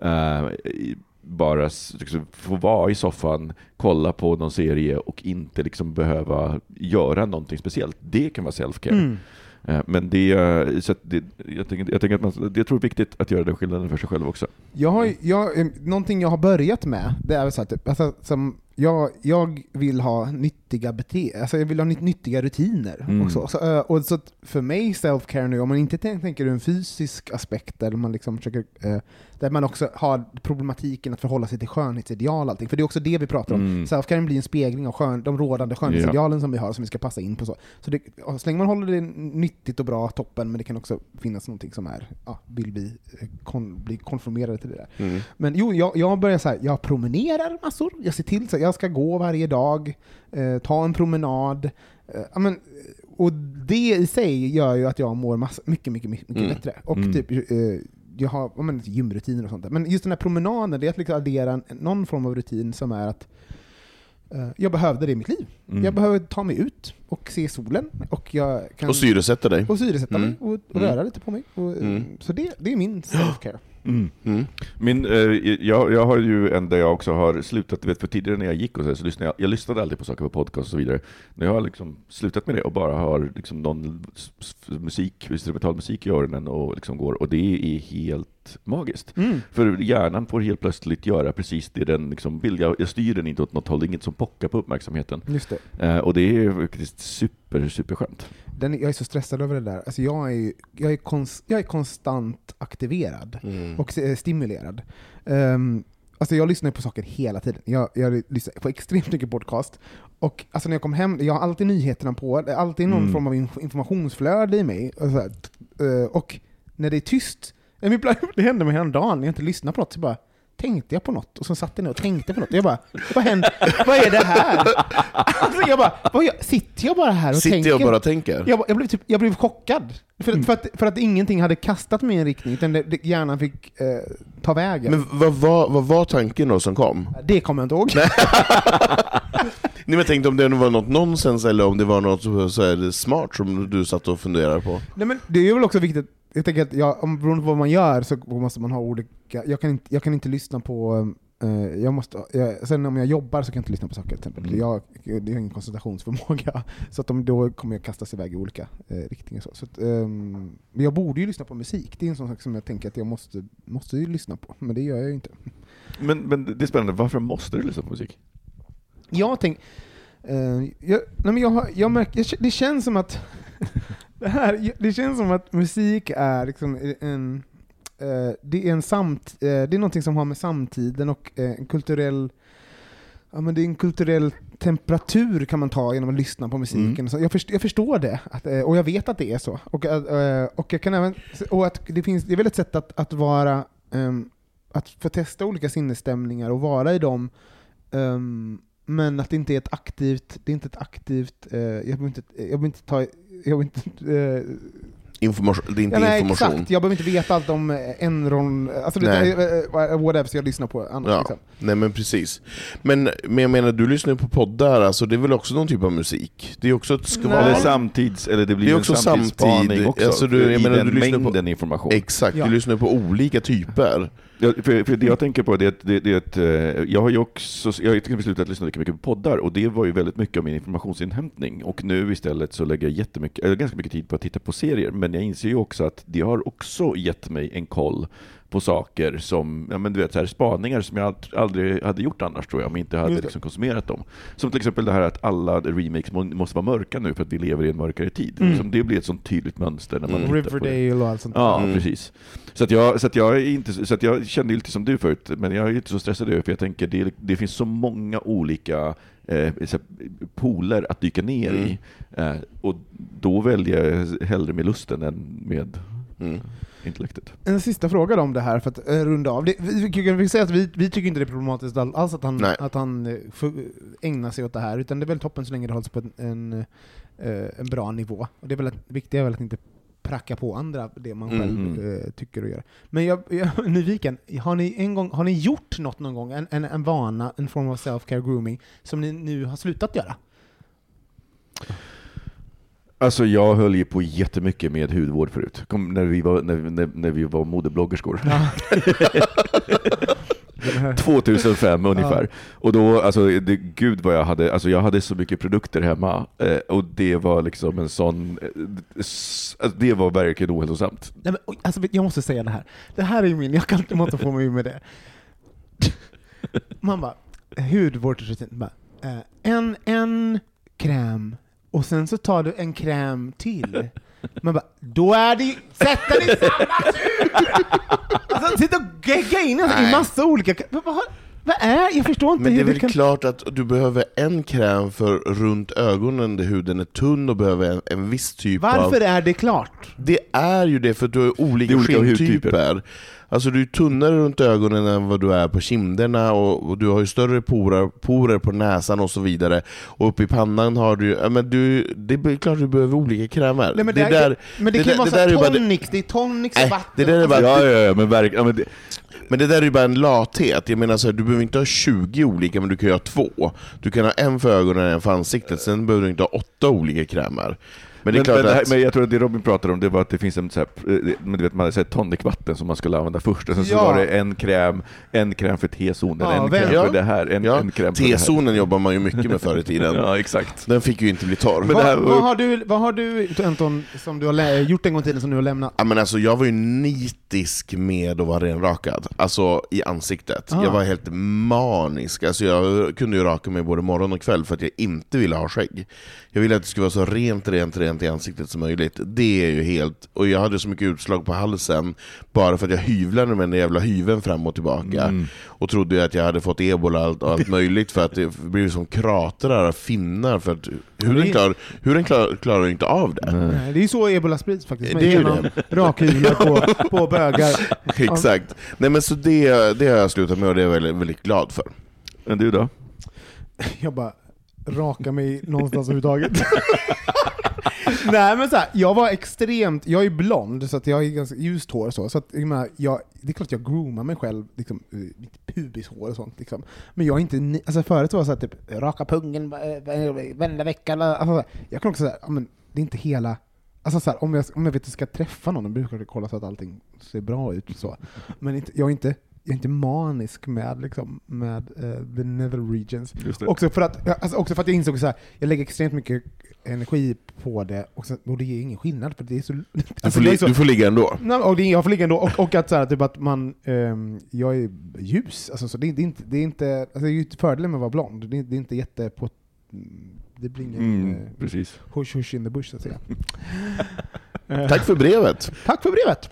bara liksom få vara i soffan, kolla på någon serie och inte liksom behöva göra någonting speciellt. Det kan vara self-care. Men jag tänker att jag tror det är viktigt att göra den skillnaden för sig själv också. Någonting jag har börjat med, det är så här, typ, alltså, som jag vill ha nyttiga alltså jag vill ha nyttiga rutiner också. Och så för mig self-care nu, om man inte tänker en fysisk aspekt där man liksom försöker, där man också har problematiken att förhålla sig till skönhetsideal och allting, för det är också det vi pratar om. Self-care blir en spegling av de rådande skönhetsidealen som vi har, som vi ska passa in på så det, så länge man håller det nyttigt och bra, toppen, men det kan också finnas någonting som är, vill vi bli konformerade till det där. Men jag börjar så här, jag promenerar massor, jag ser till så jag ska gå varje dag, ta en promenad, och det i sig gör ju att jag mår mycket bättre. Och typ jag har gymrutiner och sånt där. Men just den här promenaden, det är att liksom addera någon form av rutin som är att jag behövde det i mitt liv. Jag behöver ta mig ut och se solen, och jag kan... Och syresätta dig. Och syresätta mig och röra lite på mig. Så det är min self-care. Jag har ju enda jag också har slutat, för tidigare när jag gick och så lyssnade jag lyssnade alltid på saker på podcast och så vidare. När jag har liksom slutat med det och bara har liksom någon instrumental musik i öronen och liksom går, och det är helt magiskt. För hjärnan får helt plötsligt göra precis det den liksom vill. Jag styr den inte åt något håll, det är inget som pockar på uppmärksamheten. Just det. Och det är faktiskt super skönt. Jag är så stressad över det där. Alltså jag är konstant aktiverad och stimulerad. Alltså jag lyssnar på saker hela tiden. Jag lyssnar på extremt mycket podcast. Och alltså när jag kommer hem, jag har alltid nyheterna på. Det är alltid någon form av informationsflöde i mig. Och när det är tyst, det hände mig en dag när jag inte lyssnar på något, så bara tänkte jag på något, och så satt jag ner och tänkte på något. Jag bara, vad händer? Vad är det här? Alltså jag bara, sitter jag bara här och tänker? Jag bara tänker? Jag blev chockad. För att ingenting hade kastat mig i en riktning, utan hjärnan fick ta vägen. Men vad var tanken då som kom? Det kommer jag inte ihåg. Nej, men tänkte om det var något nonsens eller om det var något så här smart som du satt och funderade på. Nej, men det är väl också viktigt. Jag tänker att beroende på vad man gör så måste man ha olika... Jag kan inte lyssna på... sen om jag jobbar så kan jag inte lyssna på saker till exempel. Jag har ingen koncentrationsförmåga, så att då kommer jag kastas iväg i olika riktningar. Så att, jag borde ju lyssna på musik. Det är en sån sak som jag tänker att jag måste ju lyssna på, men det gör jag ju inte. Men det är spännande, varför måste du lyssna på musik? Jag tänker... jag märker, det känns som att... det känns som att musik är liksom en... det är någonting som har med samtiden och en kulturell... Ja, men det är en kulturell temperatur kan man ta genom att lyssna på musiken. Så jag förstår det. Och jag vet att det är så. Och jag kan även... Och att det är väl ett sätt att vara... att få testa olika sinnesstämningar och vara i dem. Men att det inte är ett aktivt... Det är inte ett aktivt... Jag vill inte Information, det är inte nej, information. Exakt, jag behöver inte veta allt om Enron, alltså whatever jag lyssnar på annars. Ja. Liksom. Nej men precis. Men jag menar, du lyssnar på poddar, alltså det är väl också någon typ av musik? Det är också ett skval. Eller samtids, eller det blir det är en också samtidsspaning också. Alltså du lyssnar mängden på information. Exakt, du lyssnar på olika typer. Ja, för det jag tänker på det är att jag har ju också beslutat att lyssna lika mycket på poddar, och det var ju väldigt mycket av min informationsinhämtning, och nu istället så lägger jag ganska mycket tid på att titta på serier, men jag inser ju också att det har också gett mig en koll på saker som, ja men du vet, så här spaningar som jag aldrig hade gjort annars, tror jag, om jag inte hade liksom konsumerat dem. Som till exempel det här att alla remakes måste vara mörka nu för att vi lever i en mörkare tid. Liksom det blir ett sånt tydligt mönster när man tittar Riverdale på det. Och allt sånt. Ja, precis. Så jag kände lite som du förut, men jag är inte så stressad över, för jag tänker det finns så många olika poler att dyka ner i, och då väljer jag hellre med lusten än med intellektet. En sista fråga om det här för att runda av. Vi säger att vi tycker inte det är problematiskt alls att han ägnar sig åt det här, utan det är väl toppen så länge det hålls på en bra nivå. Och det är väl viktigt är väl att inte pracka på andra det man själv tycker och gör. Men jag är nyfiken. Har ni gjort något någon gång, en vana, en form av self-care grooming som ni nu har slutat göra? Alltså jag höll ju på jättemycket med hudvård förut. När vi var modebloggerskor. Ja. 2005 ungefär. Och då, alltså gud vad jag hade så mycket produkter hemma, och det var liksom en sån, det var verkligen ohälsosamt. Nej, men, alltså, jag måste säga det här. Det här är min, jag kan inte måste få mig med det. Man bara, hudvårdsrutin, en kräm, och sen så tar du en kräm till. Man bara, då är det sätter det i samma tur. Alltså sitter och gegga in i massa olika. Vad är? Jag förstår inte. Men det är väl klart att du behöver en kräm för runt ögonen där huden är tunn och behöver en viss typ av... Varför är det klart? Det är ju det för att du har olika hudtyper. Alltså du är tunnare runt ögonen än vad du är på kinderna, och du har ju större porer på näsan och så vidare. Och uppe i pannan har du det är klart du behöver olika krämer. Nej, men det kan vara så tonics, det är tonics och vatten. Det där är bara, ja, men verkligen. Men det där är ju bara en lathet. Jag menar så här, du behöver inte ha 20 olika, men du kan ju ha 2. Du kan ha en för ögonen och en för ansiktet. Sen behöver du inte ha 8 olika krämer. Men, men jag tror att det Robin pratar om, det var att det finns en så här, men du vet, man hade sett tonicvatten som man skulle använda först, och sen så var det en kräm för T-zonen, en kräm för det här, en kräm för T-zonen jobbar man ju mycket med förr i tiden. Ja, exakt. Den fick ju inte bli torr. Men vad har du Anton, som du har gjort en gång tiden som du har lämnat? Ja, men alltså jag var ju nitisk med att vara renrakad, alltså i ansiktet. Jag var helt manisk. Alltså jag kunde ju raka mig både morgon och kväll för att jag inte ville ha skägg. Jag ville att det skulle vara så rent i ansiktet som möjligt. Det är ju helt... Och jag hade så mycket utslag på halsen bara för att jag hyvlade med den jävla hyven fram och tillbaka. Och trodde ju att jag hade fått ebola och allt möjligt, för att det blev som kratrar av finnar, för att huden klarar inte av det. Nej, det är ju så ebola sprids faktiskt. Det är det. Rakhyvlar på bögar. Exakt. Nej, men så det har jag slutat med, och det är jag väldigt, väldigt glad för. Men du då? Jag bara raka mig någonstans överhuvudtaget. Nej, men så här, jag är blond, så att jag är ganska ljust hår så att det är klart jag groomar mig själv liksom, mitt pubishår och sånt liksom. Men jag är inte alltså förut var det så här, typ raka pungen varenda vecka, alltså, jag kan också säga, men det är inte hela, alltså så här, om jag vet att jag ska träffa någon, då brukar jag kolla så att allting ser bra ut så. Men jag är inte jag är inte manisk med liksom, med the nether regions. Också för att jag insåg så här, jag lägger extremt mycket energi på det och det ger ingen skillnad för det är så du får ligga ändå. Nej, och jag får ligga ändå och att så här, typ att man jag är ljus, alltså så det är inte alltså det är ju fördelen med att vara blond. Det är inte jätte på det blir ingen precis. Hush in the bush så att säga. Tack för brevet. Tack för brevet.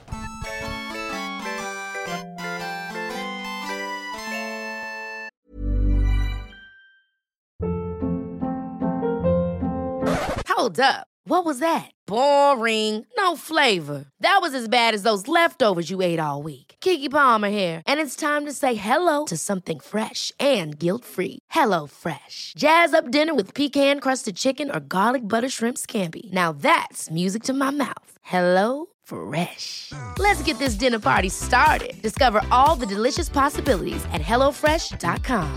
Hold up. What was that? Boring. No flavor. That was as bad as those leftovers you ate all week. Keke Palmer here, and it's time to say hello to something fresh and guilt-free. Hello Fresh. Jazz up dinner with pecan-crusted chicken or garlic butter shrimp scampi. Now that's music to my mouth. Hello Fresh. Let's get this dinner party started. Discover all the delicious possibilities at hellofresh.com.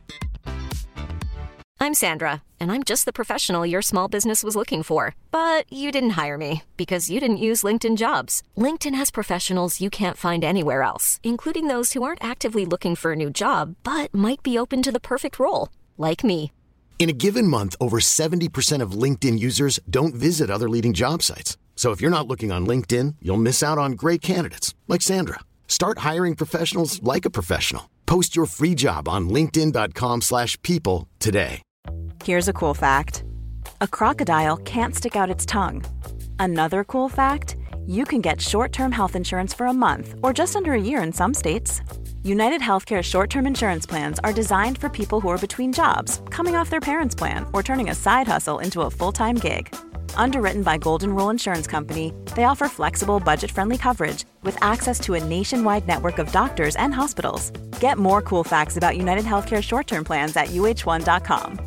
I'm Sandra, and I'm just the professional your small business was looking for. But you didn't hire me because you didn't use LinkedIn Jobs. LinkedIn has professionals you can't find anywhere else, including those who aren't actively looking for a new job, but might be open to the perfect role, like me. In a given month, over 70% of LinkedIn users don't visit other leading job sites. So if you're not looking on LinkedIn, you'll miss out on great candidates, like Sandra. Start hiring professionals like a professional. Post your free job on linkedin.com/people today. Here's a cool fact. A crocodile can't stick out its tongue. Another cool fact, you can get short-term health insurance for a month or just under a year in some states. United Healthcare short-term insurance plans are designed for people who are between jobs, coming off their parents' plan, or turning a side hustle into a full-time gig. Underwritten by Golden Rule Insurance Company, they offer flexible, budget-friendly coverage with access to a nationwide network of doctors and hospitals. Get more cool facts about United Healthcare short-term plans at uh1.com.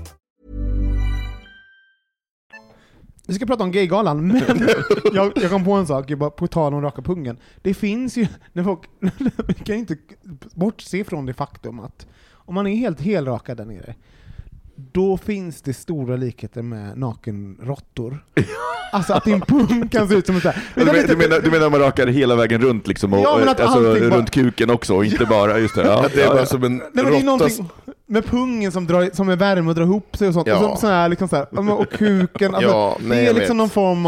Vi ska prata om gaygalan, men jag kom på en sak, jag bara på tal om raka pungen. Det finns ju, när folk kan inte bortse från det faktum att om man är helt helrakad där nere, då finns det stora likheter med nakenråttor. Alltså att din pung kan se ut som en sån här. Du menar man rakar hela vägen runt liksom, och, ja, alltså runt bara kuken också, och inte bara just det. Ja, det är bara som en råtta med pungen som är värme och drar ihop sig och sånt. Ja. Och så här, liksom så här, och kuken. Alltså, ja, nej, det är liksom någon form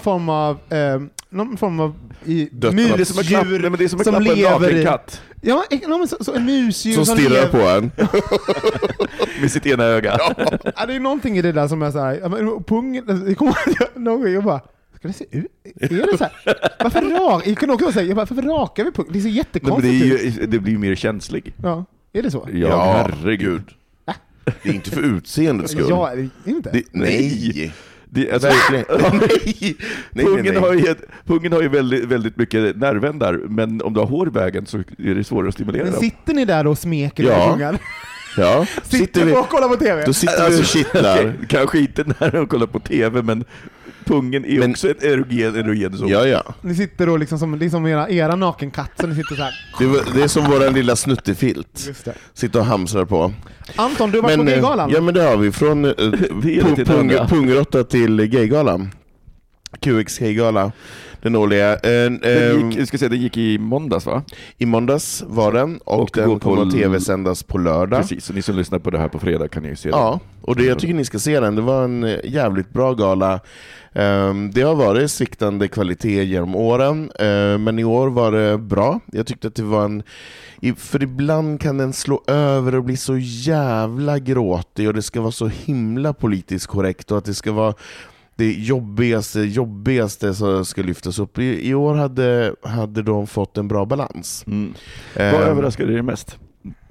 av musdjur det är som en lever i katt. Ja, så en musdjur som stirrar på en med sitt ena öga. Ja, det är någonting i det där som är så här, pungen, det kommer jag bara, ska det se ut? Är det så här? Varför rakar vi pungen? Det ser jättekonstigt ut. Det blir ju mer känslig. Ja, är det så? Ja, herregud. Det är inte för utseendets skull. Ja, inte. Nej. Det, alltså, pungen har ju väldigt, väldigt mycket nervändar, men om du har hår i vägen så är det svårare att stimulera dem. Sitter ni där och smeker med pungen? Ja. Sitter vi och kollar på TV? Då sitter vi och kittlar. Okay, kanske inte när de kollar på TV, men pungen är också ett erogen så. Ja. Ni sitter och liksom det är som era nakenkatt, så ni sitter så här. Det är som våran lilla snuttefilt. Just det. Sitter och hamstrar på. Anton, du var på gaygalan. Ja, men det har vi från pungrotta till gaygalan. QX gaygala. Den årliga. Den gick i måndags, va? I måndags var den, och den kommer att tv-sändas på lördag. Precis, så ni som lyssnar på det här på fredag kan ju se den. Ja, och jag tycker ni ska se den. Det var en jävligt bra gala. Det har varit siktande kvalitet genom åren, men i år var det bra. Jag tyckte att det var för ibland kan den slå över och bli så jävla gråtig, och det ska vara så himla politiskt korrekt, och att det ska vara det jobbigaste som ska lyftas upp. I år hade de fått en bra balans. Vad överraskade dig mest?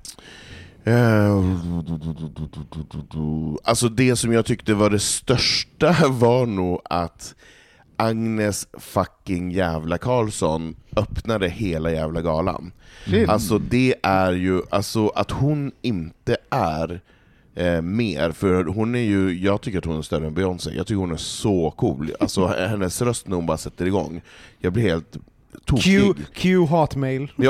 Alltså det som jag tyckte var det största var nog att Agnes fucking jävla Karlsson öppnade hela jävla galan. Alltså det är ju, alltså att hon inte är mer, för hon är ju, jag tycker att hon är större än Beyoncé. Jag tycker hon är så cool. Alltså hennes röst när hon bara sätter igång, jag blir helt tokig. Q hatmail. Ja.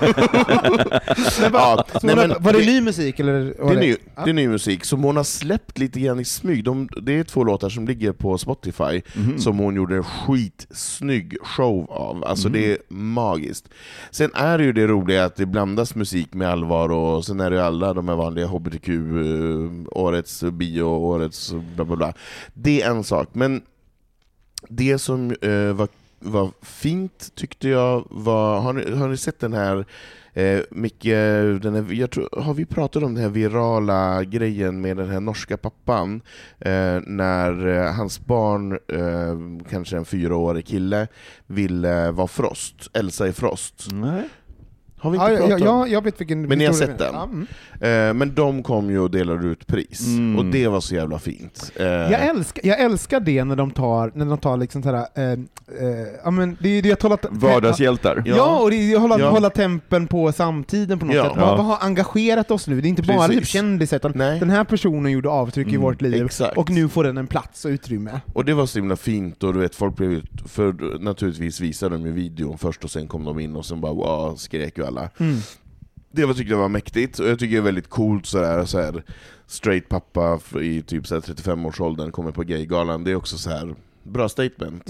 Var det ny musik? Eller det är ny musik som hon har släppt lite grann i smyg. Det är 2 låtar som ligger på Spotify som hon gjorde en skitsnygg show av. Alltså det är magiskt. Sen är det ju det roliga att det blandas musik med allvar, och sen är det ju alla de här vanliga HBTQ, årets bio, årets bla bla bla. Det är en sak, men det som var fint tyckte jag var, har ni sett den här Micke, jag tror, har vi pratat om den här virala grejen med den här norska pappan när hans barn, kanske en 4-årig kille, ville vara Frost, Elsa i Frost? Nej. Har vi inte pratat om? Jag vet vilken. Men ni har sett den? Men de kom ju och delade ut pris. Och det var så jävla fint. Jag älskar det när de tar liksom sådär, men det är att hålla vardagshjältar. Ja, och det är att hålla tempen på samtiden på något sätt. Vad har engagerat oss nu? Det är inte bara typ kändisar, utan den här personen gjorde avtryck i vårt liv. Exakt. Och nu får den en plats och utrymme. Och det var så himla fint, och du vet, folk blev för naturligtvis visade de ju videon först, och sen kom de in och sen bara wow, skrek ju alla. Det tyckte jag var mäktigt, och jag tycker det är väldigt coolt så här straight pappa i typ så här 35-årsåldern kommer på gaygalan. Det är också så här bra statement.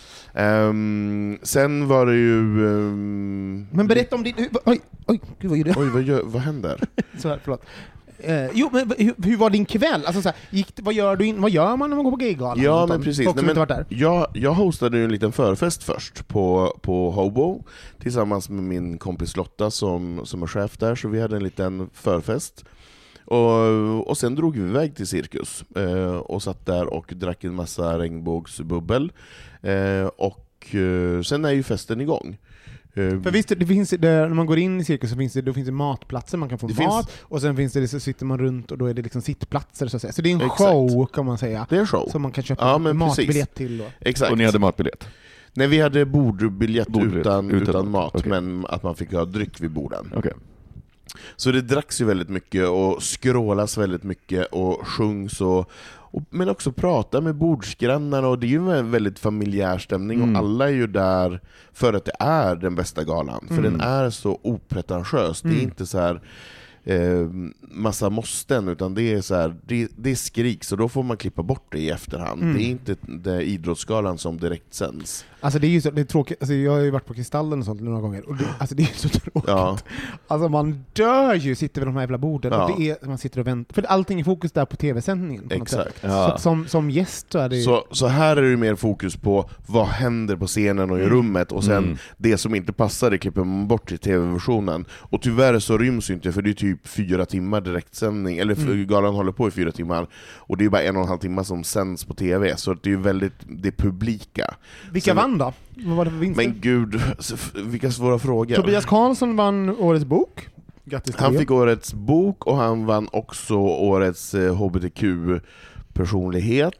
Sen var det ju men berätta om din gud, vad gjorde jag? Vad händer? Så här, förlåt. Jo, men hur var din kväll? Alltså, så här, vad gör man när man går på gaygalan? Ja, men precis. Där? Jag hostade ju en liten förfest först på Hobo tillsammans med min kompis Lotta som är chef där, så vi hade en liten förfest. Och sen drog vi iväg till Cirkus och satt där och drack en massa regnbågsbubbel. Och sen är ju festen igång. För visst, det finns när man går in i Cirkus så finns det matplatser, man kan få mat, och sen finns det så sitter man runt och då är det liksom sittplatser så att säga. Så det är en show, kan man säga. Det är en show. Som man kan köpa matbiljett till då. Exakt. Och ni hade matbiljett? Nej, vi hade bordbiljett utan mat, okay. Men att man fick ha dryck vid borden. Okay. Så det dracks ju väldigt mycket och skrålas väldigt mycket och sjungs men också prata med bordsgrannarna, och det är ju en väldigt familjär stämning och alla är ju där för att det är den bästa galan, för den är så opretentiös. Det är inte så här massa måsten, utan det är så här, det är skrik, så då får man klippa bort det i efterhand. Det är inte det idrottsgalan som direkt sänds. Alltså det är ju så, det är tråkigt. Alltså jag har ju varit på Kristallen och sånt några gånger, och det är så tråkigt. Ja. Alltså man dör ju, sitter vid de här jävla borden, och det är, man sitter och väntar, för allting är fokus där på tv-sändningen. Exakt. Ja. Som gäst så är det ju... Så här är det mer fokus på vad händer på scenen och i rummet, och sen det som inte passar, det klipper man bort i tv-versionen. Och tyvärr så ryms ju inte, för det är typ 4 timmar direktsändning, eller galan håller på i 4 timmar, och det är bara 1,5 timmar som sänds på tv, så det är väldigt det publika. Vilka vann då? Vad var det för vinster? Men gud, vilka svåra frågor. Tobias Karlsson vann årets bok. Grattis till han fick årets bok, och han vann också årets HBTQ-personlighet.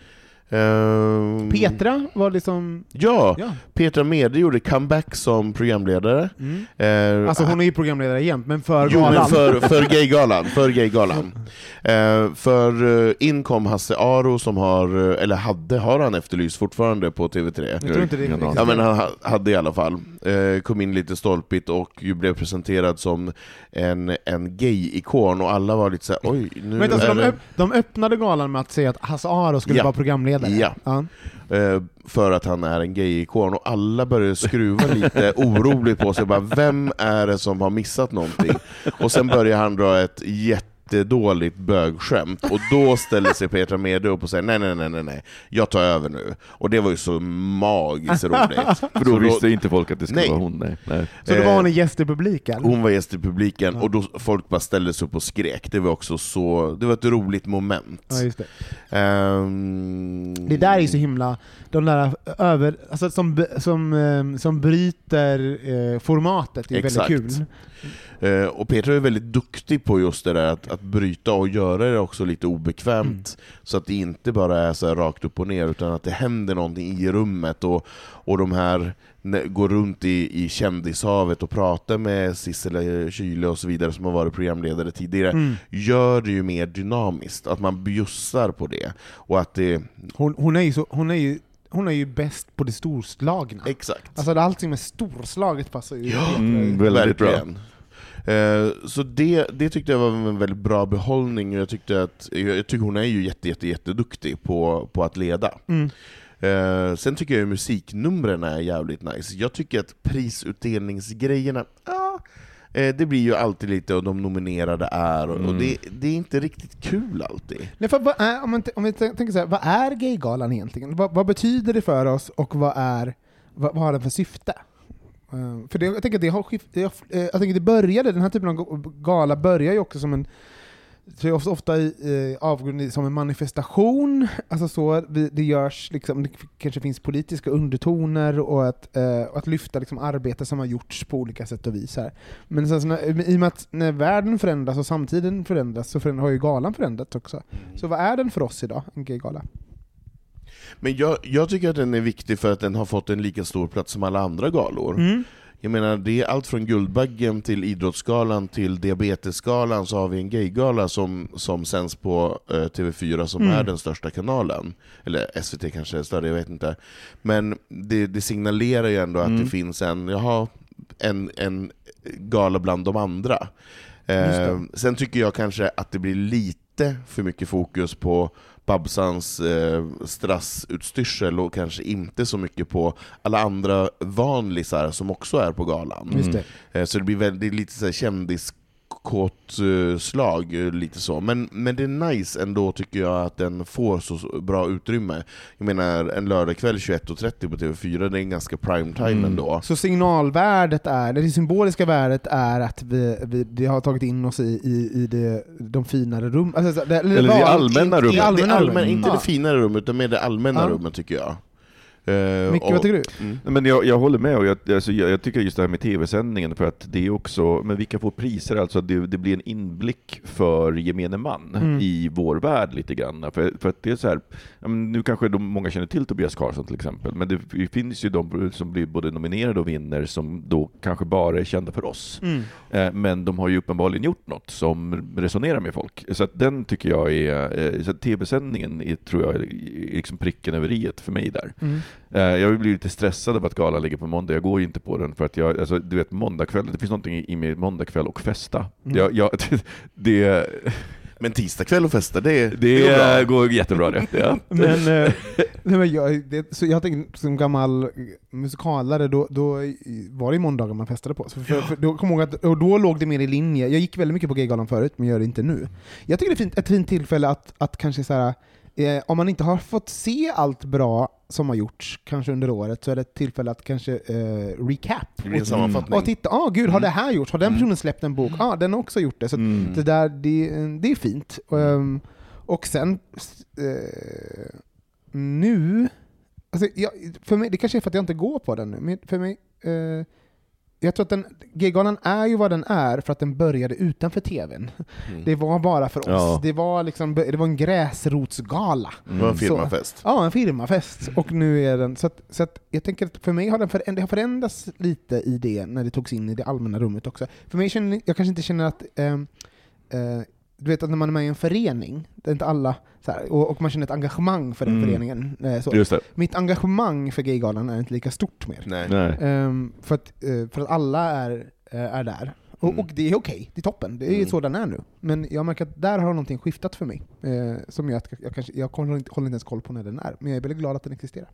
Petra var liksom... Ja, Petra Mede gjorde comeback som programledare. Alltså hon är ju programledare jämt, men för galan. Men för gaygalan. För inkom Hasse Aro som har han efterlyst fortfarande på TV3. Jag tror inte det. Ja, men han hade i alla fall kom in lite stolpigt och blev presenterad som en gay-ikon, och alla var lite så här, oj, nu men alltså, de öppnade galan med att säga att Hasse Aro skulle vara programledare. Ja. För att han är en gay-ikon, och alla började skruva lite oroligt på sig, bara, vem är det som har missat någonting? Och sen började han dra ett jättedåligt bögskämt, och då ställer sig Petra Mede upp och säger nej, jag tar över nu. Och det var ju så magiskt roligt. För då visste inte folk att det skulle vara hon. Nej. Så då var hon en gäst i publiken? Hon var gäst i publiken, och då folk bara ställde sig upp och skrek. Det var också så, det var ett roligt moment. Ja, just det. Det där är så himla, de där alltså som bryter formatet är väldigt kul. Och Petra är väldigt duktig på just det där att bryta och göra det också lite obekvämt, så att det inte bara är så här rakt upp och ner, utan att det händer någonting i rummet, och de här går runt i kändishavet och pratar med Sissela Kyle och så vidare, som har varit programledare tidigare, gör det ju mer dynamiskt, att man bjussar på det, och att det... Hon är ju hon är ju bäst på det storslagna. Exakt. Alltså allt som är storslaget passar ju. Väldigt bra. Så det tyckte jag var en väldigt bra behållning. Jag tycker hon är ju jätteduktig på att leda. Sen tycker jag ju musiknumren är jävligt nice. Jag tycker att prisutdelningsgrejerna, det blir ju alltid lite, och de nominerade är, och det är inte riktigt kul alltid. Nej, för om vi tänker så här, vad är Gaygalan egentligen? Vad betyder det för oss, och vad har den för syfte? För jag tänker att jag tänker det började, den här typen av gala börjar ju också som en, ofta i avgrund som en manifestation, alltså så det görs liksom, det kanske finns politiska undertoner och att lyfta liksom arbete som har gjorts på olika sätt och vis här. Men sen i och med att när världen förändras och samtiden förändras, så har ju galan förändrats också. Så vad är den för oss idag, en gaygala? Men jag tycker att den är viktig för att den har fått en lika stor plats som alla andra galor. Jag menar, det är allt från Guldbaggen till Idrottsgalan till Diabetesgalan, så har vi en gaygala som sänds på TV4 som är den största kanalen. Eller SVT kanske är större, jag vet inte. Men det signalerar ju ändå att det finns en gala bland de andra. Sen tycker jag kanske att det blir lite för mycket fokus på Babsans strassutstyrsel och kanske inte så mycket på alla andra vanlisar som också är på galan. Så det blir väldigt lite så här kändiskåtslag, lite så. Men det är nice ändå, tycker jag, att den får så bra utrymme. Jag menar, en lördagkväll 21:30 på TV4, det är en ganska prime time ändå. Så signalvärdet det symboliska värdet är att vi har tagit in oss i de finare rum, alltså, det allmänna rummet. Inte det finare rummet, utan med det allmänna rummet, tycker jag. Micke, vad tycker du? Men jag håller med, och jag tycker just det här med tv-sändningen, för att det är också, men vilka får priser, alltså det blir en inblick för gemene man i vår värld lite grann, för att det är så här, nu kanske många känner till Tobias Karlsson till exempel, men det finns ju de som blir både nominerade och vinner som då kanske bara är kända för oss, men de har ju uppenbarligen gjort något som resonerar med folk, så att den tycker jag är, så att tv-sändningen tror jag är liksom pricken över iet för mig där. Jag blir lite stressad av att galan ligger på måndag. Jag går ju inte på den för att du vet, måndagkväll, det finns någonting i mig måndagkväll och festa. Men tisdagkväll och festa, det går jättebra det. Ja. Men jag tänker, som gammal musikalare, då var det ju måndagar man festade på. Så då kom jag ihåg att, och då låg det mer i linje. Jag gick väldigt mycket på gaygalan förut, men gör det inte nu. Jag tycker det är ett fint tillfälle att kanske så här, om man inte har fått se allt bra som har gjorts kanske under året, så är det ett tillfälle att kanske recap och titta, gud, har det här gjorts? Har den personen släppt en bok? Den har också gjort det. Så det där, det är fint. Och sen nu, alltså, för mig, det kanske är för att jag inte går på den nu, men för mig, jag tror att gaygalan är ju vad den är för att den började utanför tvn. Det var bara för oss. Ja. Det var en gräsrotsgala. Det var en firmafest. En firmafest. Och nu är den så att jag tänker att för mig har det har förändrats lite i det när det togs in i det allmänna rummet också. För mig jag kanske inte känner att du vet att när man är med i en förening, det är inte alla så här, och man känner ett engagemang för den föreningen. Så. Just det. Mitt engagemang för gaygalan är inte lika stort mer. Nej. För att alla är där. Och det är okej, det är toppen. Det är så den är nu. Men jag märker att där har någonting skiftat för mig. Som gör att jag håller inte ens koll på när den är. Men jag är väldigt glad att den existerar.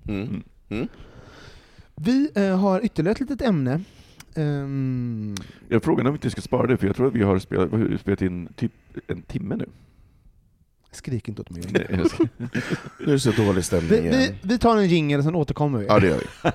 Vi har ytterligare ett litet ämne. Jag frågar om vi inte ska spara det, för jag tror att vi har spelat in typ en timme nu. Skrik inte åt mig. Nu är det så dålig stämning igen. Vi tar en jingle och sen återkommer vi. Ja, det gör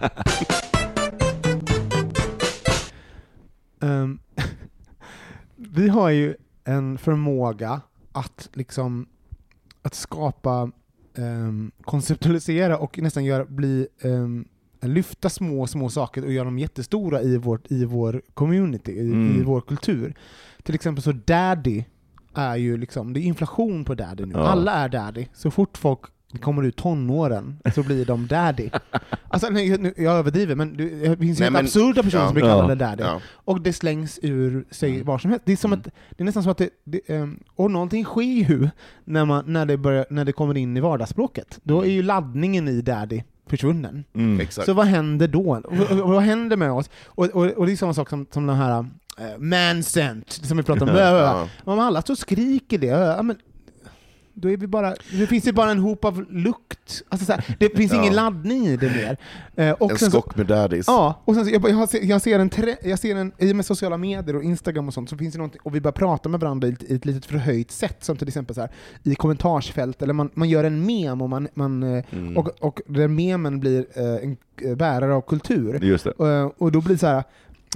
vi. Vi har ju en förmåga att liksom att skapa, konceptualisera och nästan lyfta små saker och göra dem jättestora i vår community, i vår kultur. Till exempel så daddy är ju liksom, det är inflation på daddy nu. Ja. Alla är daddy. Så fort folk kommer ut tonåren så blir de daddy. Alltså, jag överdriver, men det finns absurda personer som blir kallade daddy. Ja. Och det slängs ur sig var som helst. Det är som att, det är nästan så att och någonting sker ju när det kommer in i vardagsspråket. Då är ju laddningen i daddy försvunnen. Exakt. Så vad händer då? Och vad händer med oss? Och det är samma sak som den här man-sent som vi pratade om. Om alla så skriker det, men då är vi bara, det finns ju bara en hop av lukt. Alltså så här, det finns ingen laddning i det mer. Och en sen skock med daddies. Ja, och sen jag ser en i med sociala medier och Instagram och sånt, så finns det någonting, och vi börjar prata med varandra i ett litet förhöjt sätt, som till exempel så här, i kommentarsfält, eller man gör en mem och och den memen blir en bärare av kultur. Just det. Och då blir det så här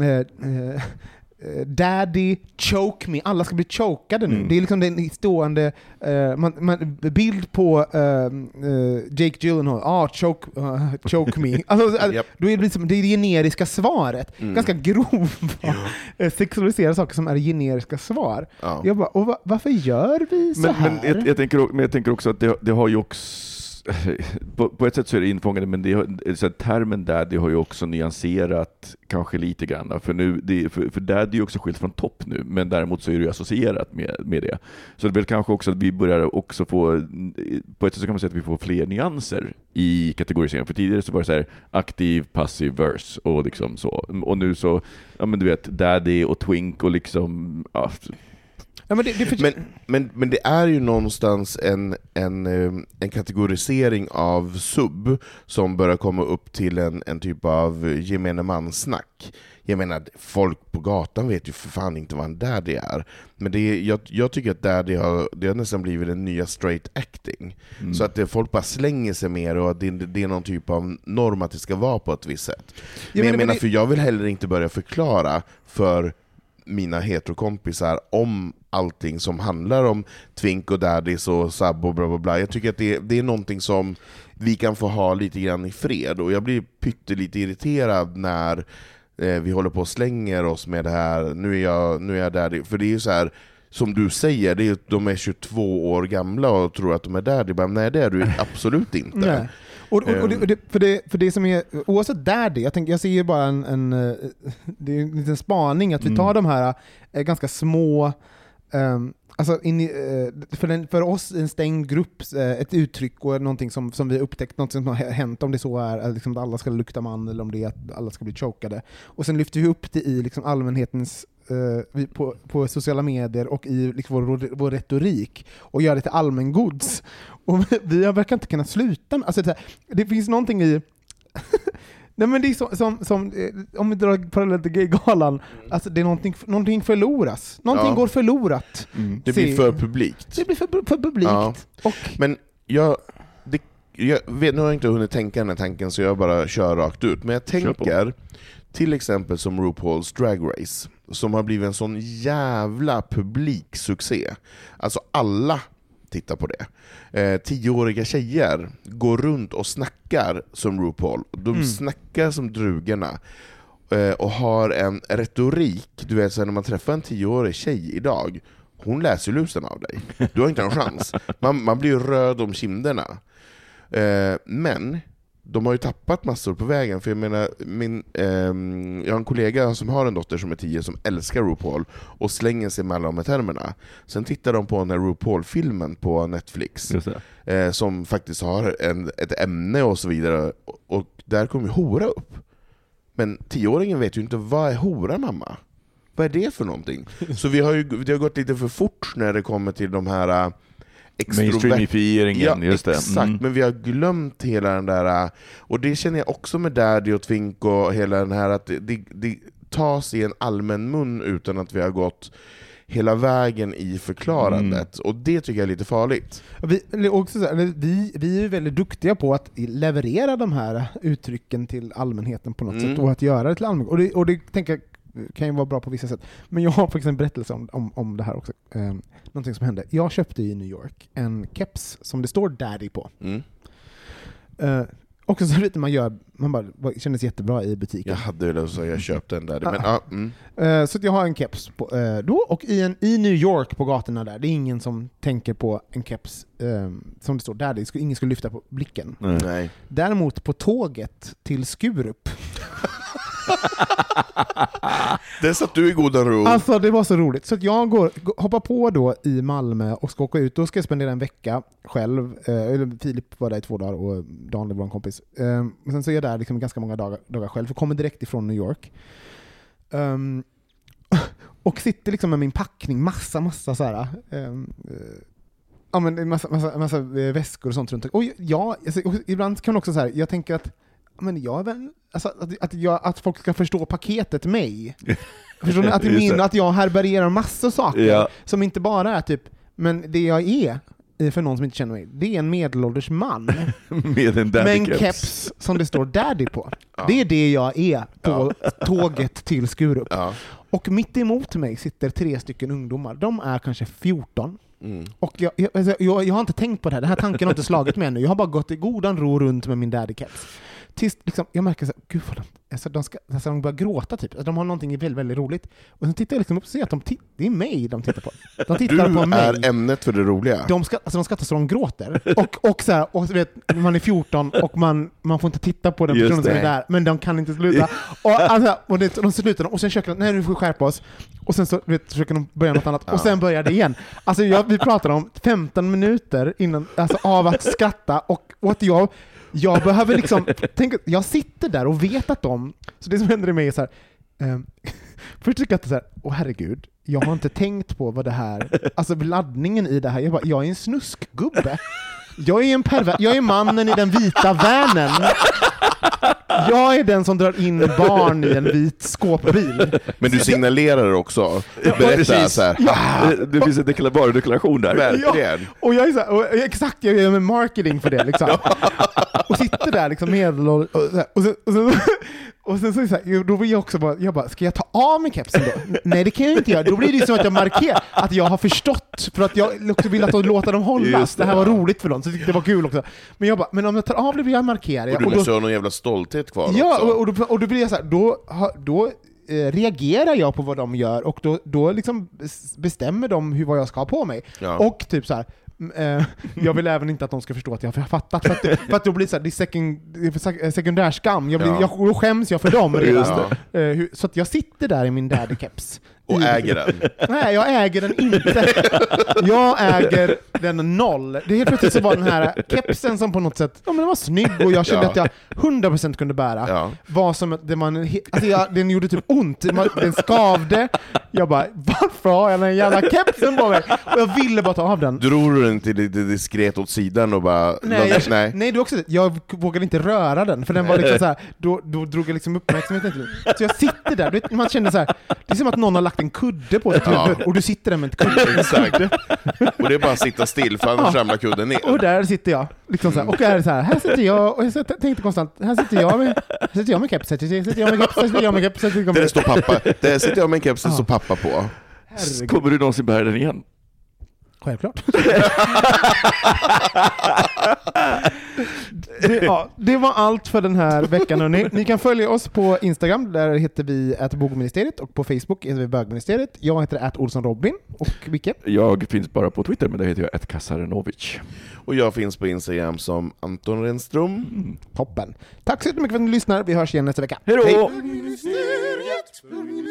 Daddy, choke me. Alla ska bli chokade nu. Det är liksom den stående bild på Jake Gyllenhaal. Choke me. Alltså, Yep. då är det liksom det generiska svaret. Ganska grova sexualiserade saker som är generiska svar. Ja. Jag bara, och varför gör vi så här? Men jag tänker också att det har ju också på ett sätt så är det infångande, men så här, termen daddy har ju också nyanserat kanske lite grann, för daddy är ju också skilt från topp nu, men däremot så är det ju associerat med det. Så det är väl kanske också att vi börjar också få, på ett sätt så kan man säga att vi får fler nyanser i kategoriseringen, för tidigare så var det så här aktiv, passiv, verse och liksom så, och nu så, ja men du vet, daddy och twink och liksom, ja. Ja, men det är ju någonstans en kategorisering av sub som börjar komma upp till en typ av gemene man-snack. Jag menar, folk på gatan vet ju för fan inte vad en daddy är. Men jag tycker att daddy har nästan blivit den nya straight acting. Så att folk bara slänger sig mer, och att det är någon typ av norm att det ska vara på ett visst sätt. Men för jag vill heller inte börja förklara för mina heterokompisar om allting som handlar om twink och daddies och sub och bla bla bla. Jag tycker att det är någonting som vi kan få ha lite grann i fred, och jag blir pyttelite irriterad när vi håller på och slänger oss med det här, nu är jag daddy, för det är ju så här, som du säger, de är 22 år gamla och tror att de är daddy, men nej, det är du absolut inte. Nej. För det som är, oavsett daddy, jag ser ju bara det är en liten spaning att vi tar de här ganska små, alltså för oss en stängd grupp, ett uttryck och någonting som vi har upptäckt, något som har hänt, om det så är liksom att alla ska lukta man, eller om det är att alla ska bli chokade, och sen lyfter vi upp det i liksom allmänhetens på sociala medier och i liksom vår retorik, och gör det till allmängods. Och vi verkar inte kunna sluta. Alltså, det finns någonting i nej, men det är som om vi drar parallellt till Gaygalan, alltså det är någonting förloras. Någonting går förlorat. Det blir för publikt. Det blir för publikt. Ja. Men nu har jag inte hunnit tänka den här tanken, så jag bara kör rakt ut. Men jag tänker till exempel som RuPaul's Drag Race, som har blivit en sån jävla publiksuccé. Alltså alla tittar på det. 10-åriga tjejer går runt och snackar som RuPaul. De snackar som drugerna. Och har en retorik. Du vet, så när man träffar en 10-årig tjej idag, hon läser lusen av dig. Du har inte en chans. Man blir röd om kinderna. Men de har ju tappat massor på vägen, för jag menar, jag har en kollega som har en dotter som är 10 som älskar RuPaul och slänger sig med alla de här termerna. Sen tittar de på den här RuPaul-filmen på Netflix, som faktiskt har ett ämne och så vidare, och där kommer hora upp. Men 10-åringen vet ju inte, vad är hora, mamma? Vad är det för någonting? Så det har gått lite för fort när det kommer till de här mainstreamifieringen, just det. Exakt, men vi har glömt hela den där, och det känner jag också med daddy och twink och hela den här, att det tas i en allmän mun utan att vi har gått hela vägen i förklarandet, och det tycker jag är lite farligt. Vi är ju väldigt duktiga på att leverera de här uttrycken till allmänheten på något sätt, och att göra det till allmänheten, och det tänker jag kan ju vara bra på vissa sätt. Men jag har faktiskt en berättelse om det här också. Någonting som hände. Jag köpte i New York en keps som det står daddy på. Och så lite man bara kändes jättebra i butiken. Jag hade det, så jag köpte en daddy. Men, så att jag har en keps på, då, och i New York på gatorna där, det är ingen som tänker på en keps som det står daddy. Ingen skulle lyfta på blicken. Nej. Däremot på tåget till Skurup Det satt du i goda ro. Alltså det var så roligt. Så att jag hoppar på då i Malmö och ska åka ut. Då ska jag spendera en vecka själv. Filip var där i 2 dagar och Daniel var en kompis. Och sen så är jag där liksom ganska många dagar själv. För jag kommer direkt ifrån New York. Och sitter liksom med min packning. Massa så här... Ja, men massa väskor och sånt runt. Och alltså, ibland kan man också så här, jag tänker att men jag väl, alltså, att folk ska förstå paketet mig. Förstår ni? Att det menar att jag härbärgerar massa saker som inte bara är typ, men det jag är för någon som inte känner mig, det är en medelålders man med en keps som det står daddy på. Det är det jag är på tåget till Skurup. Och mitt emot mig sitter 3 stycken ungdomar. De är kanske 14. Och jag har inte tänkt på det här. Den här tanken har inte slagit mig ännu. Jag har bara gått i godan ro runt med min daddy caps. Tills liksom, jag märker så här, gud vad de börjar gråta typ. Alltså, de har någonting väldigt, väldigt roligt. Och sen tittar jag liksom upp och ser att det är mig de tittar på. De tittar på mig. Du är ämnet för det roliga. De skrattar så de gråter. Och så här, och så vet, man är 14 och man får inte titta på den personen som är där. Men de kan inte sluta. Och de slutar och sen försöker de, nej nu får vi skärpa oss. Och sen så försöker de börja något annat. Och sen börjar det igen. Alltså vi pratar om 15 minuter innan, alltså, av att skratta och att jag behöver liksom tänka, jag sitter där och vet att så det som händer i mig är så här, först tycker jag att så här, herregud, jag har inte tänkt på vad det här, alltså laddningen i det här, jag är en snuskgubbe. Jag är mannen i den vita vanen. Jag är den som drar in barn i en vit skåpbil. Men du signalerar också. Du berättar så här. Det finns en varudeklaration där. Verkligen. Och jag är så här, exakt, jag gör med marketing för det liksom. Och sitter där liksom och sen så är det så här, då vill jag också bara, ska jag ta av mig kepsen då? Nej, det kan jag inte göra. Då blir det ju så att jag markerar att jag har förstått, för att jag också vill att låta dem hållas. Det här var roligt för dem, så jag tyckte det var kul också. Men om jag tar av det blir jag markera. Och du måste ha någon jävla stolthet kvar också. Och då blir jag så här, då reagerar jag på vad de gör och då liksom bestämmer de vad jag ska ha på mig. Och typ så här, jag vill även inte att de ska förstå att jag har fattat, för att då blir det så här, det är sekundär skam. Då skäms jag för dem redan. Så att jag sitter där i min daddy caps. Och äger den? Nej, jag äger den inte. Jag äger den 0. Det är helt plötsligt så var den här kepsen som på något sätt, den var snygg och jag kände att jag 100% kunde bära. Var som att den gjorde typ ont. Den skavde. Jag bara, varför har jag den jävla kepsen på mig? Och jag ville bara ta av den. Drog du den till lite diskret åt sidan och bara... Nej, det är också det. Jag vågade inte röra den, för den var liksom så här, då drog jag liksom uppmärksamheten till. Så jag sitter där, man känner så här, det är som att någon har lagt en kudde på ett huvud och du sitter där med ett kudde. Exakt. Och det är bara att sitta still för annars ramlar kudden ner. Och där sitter jag liksom så här, och här sitter jag och jag tänkte konstant, här sitter jag med keps, där står pappa. Där sitter jag med en keps och pappa på. Kommer du någonsin bära den igen? Självklart. Det var allt för den här veckan. Ni kan följa oss på Instagram, där heter vi @bogministeriet, och på Facebook heter vi bögministeriet. Jag heter @olssonrobin. Och Micke? Jag finns bara på Twitter, men där heter jag @kasarenovic. Och jag finns på Instagram som Anton Renström. Toppen. Tack så mycket för att ni lyssnar. Vi hörs igen nästa vecka. Hej då! Bögministeriet.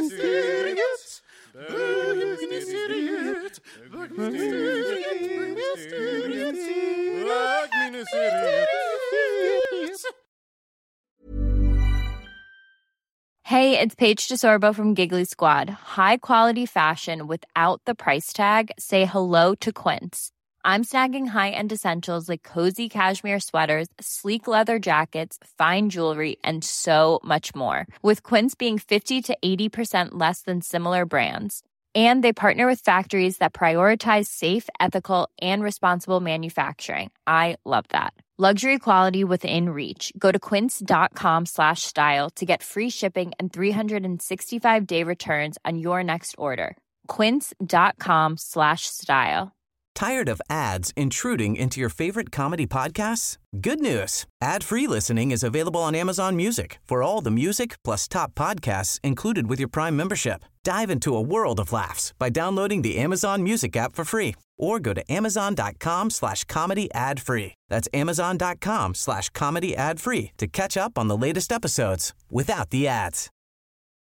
Hey, it's Paige DeSorbo from Giggly Squad. High quality fashion without the price tag. Say hello to Quince. I'm snagging high-end essentials like cozy cashmere sweaters, sleek leather jackets, fine jewelry, and so much more. With Quince being 50 to 80% less than similar brands. And they partner with factories that prioritize safe, ethical, and responsible manufacturing. I love that. Luxury quality within reach. Go to quince.com/style to get free shipping and 365-day returns on your next order. Quince.com/style. Tired of ads intruding into your favorite comedy podcasts? Good news. Ad-free listening is available on Amazon Music for all the music plus top podcasts included with your Prime membership. Dive into a world of laughs by downloading the Amazon Music app for free or go to amazon.com/comedy ad-free. That's amazon.com/comedy ad-free to catch up on the latest episodes without the ads.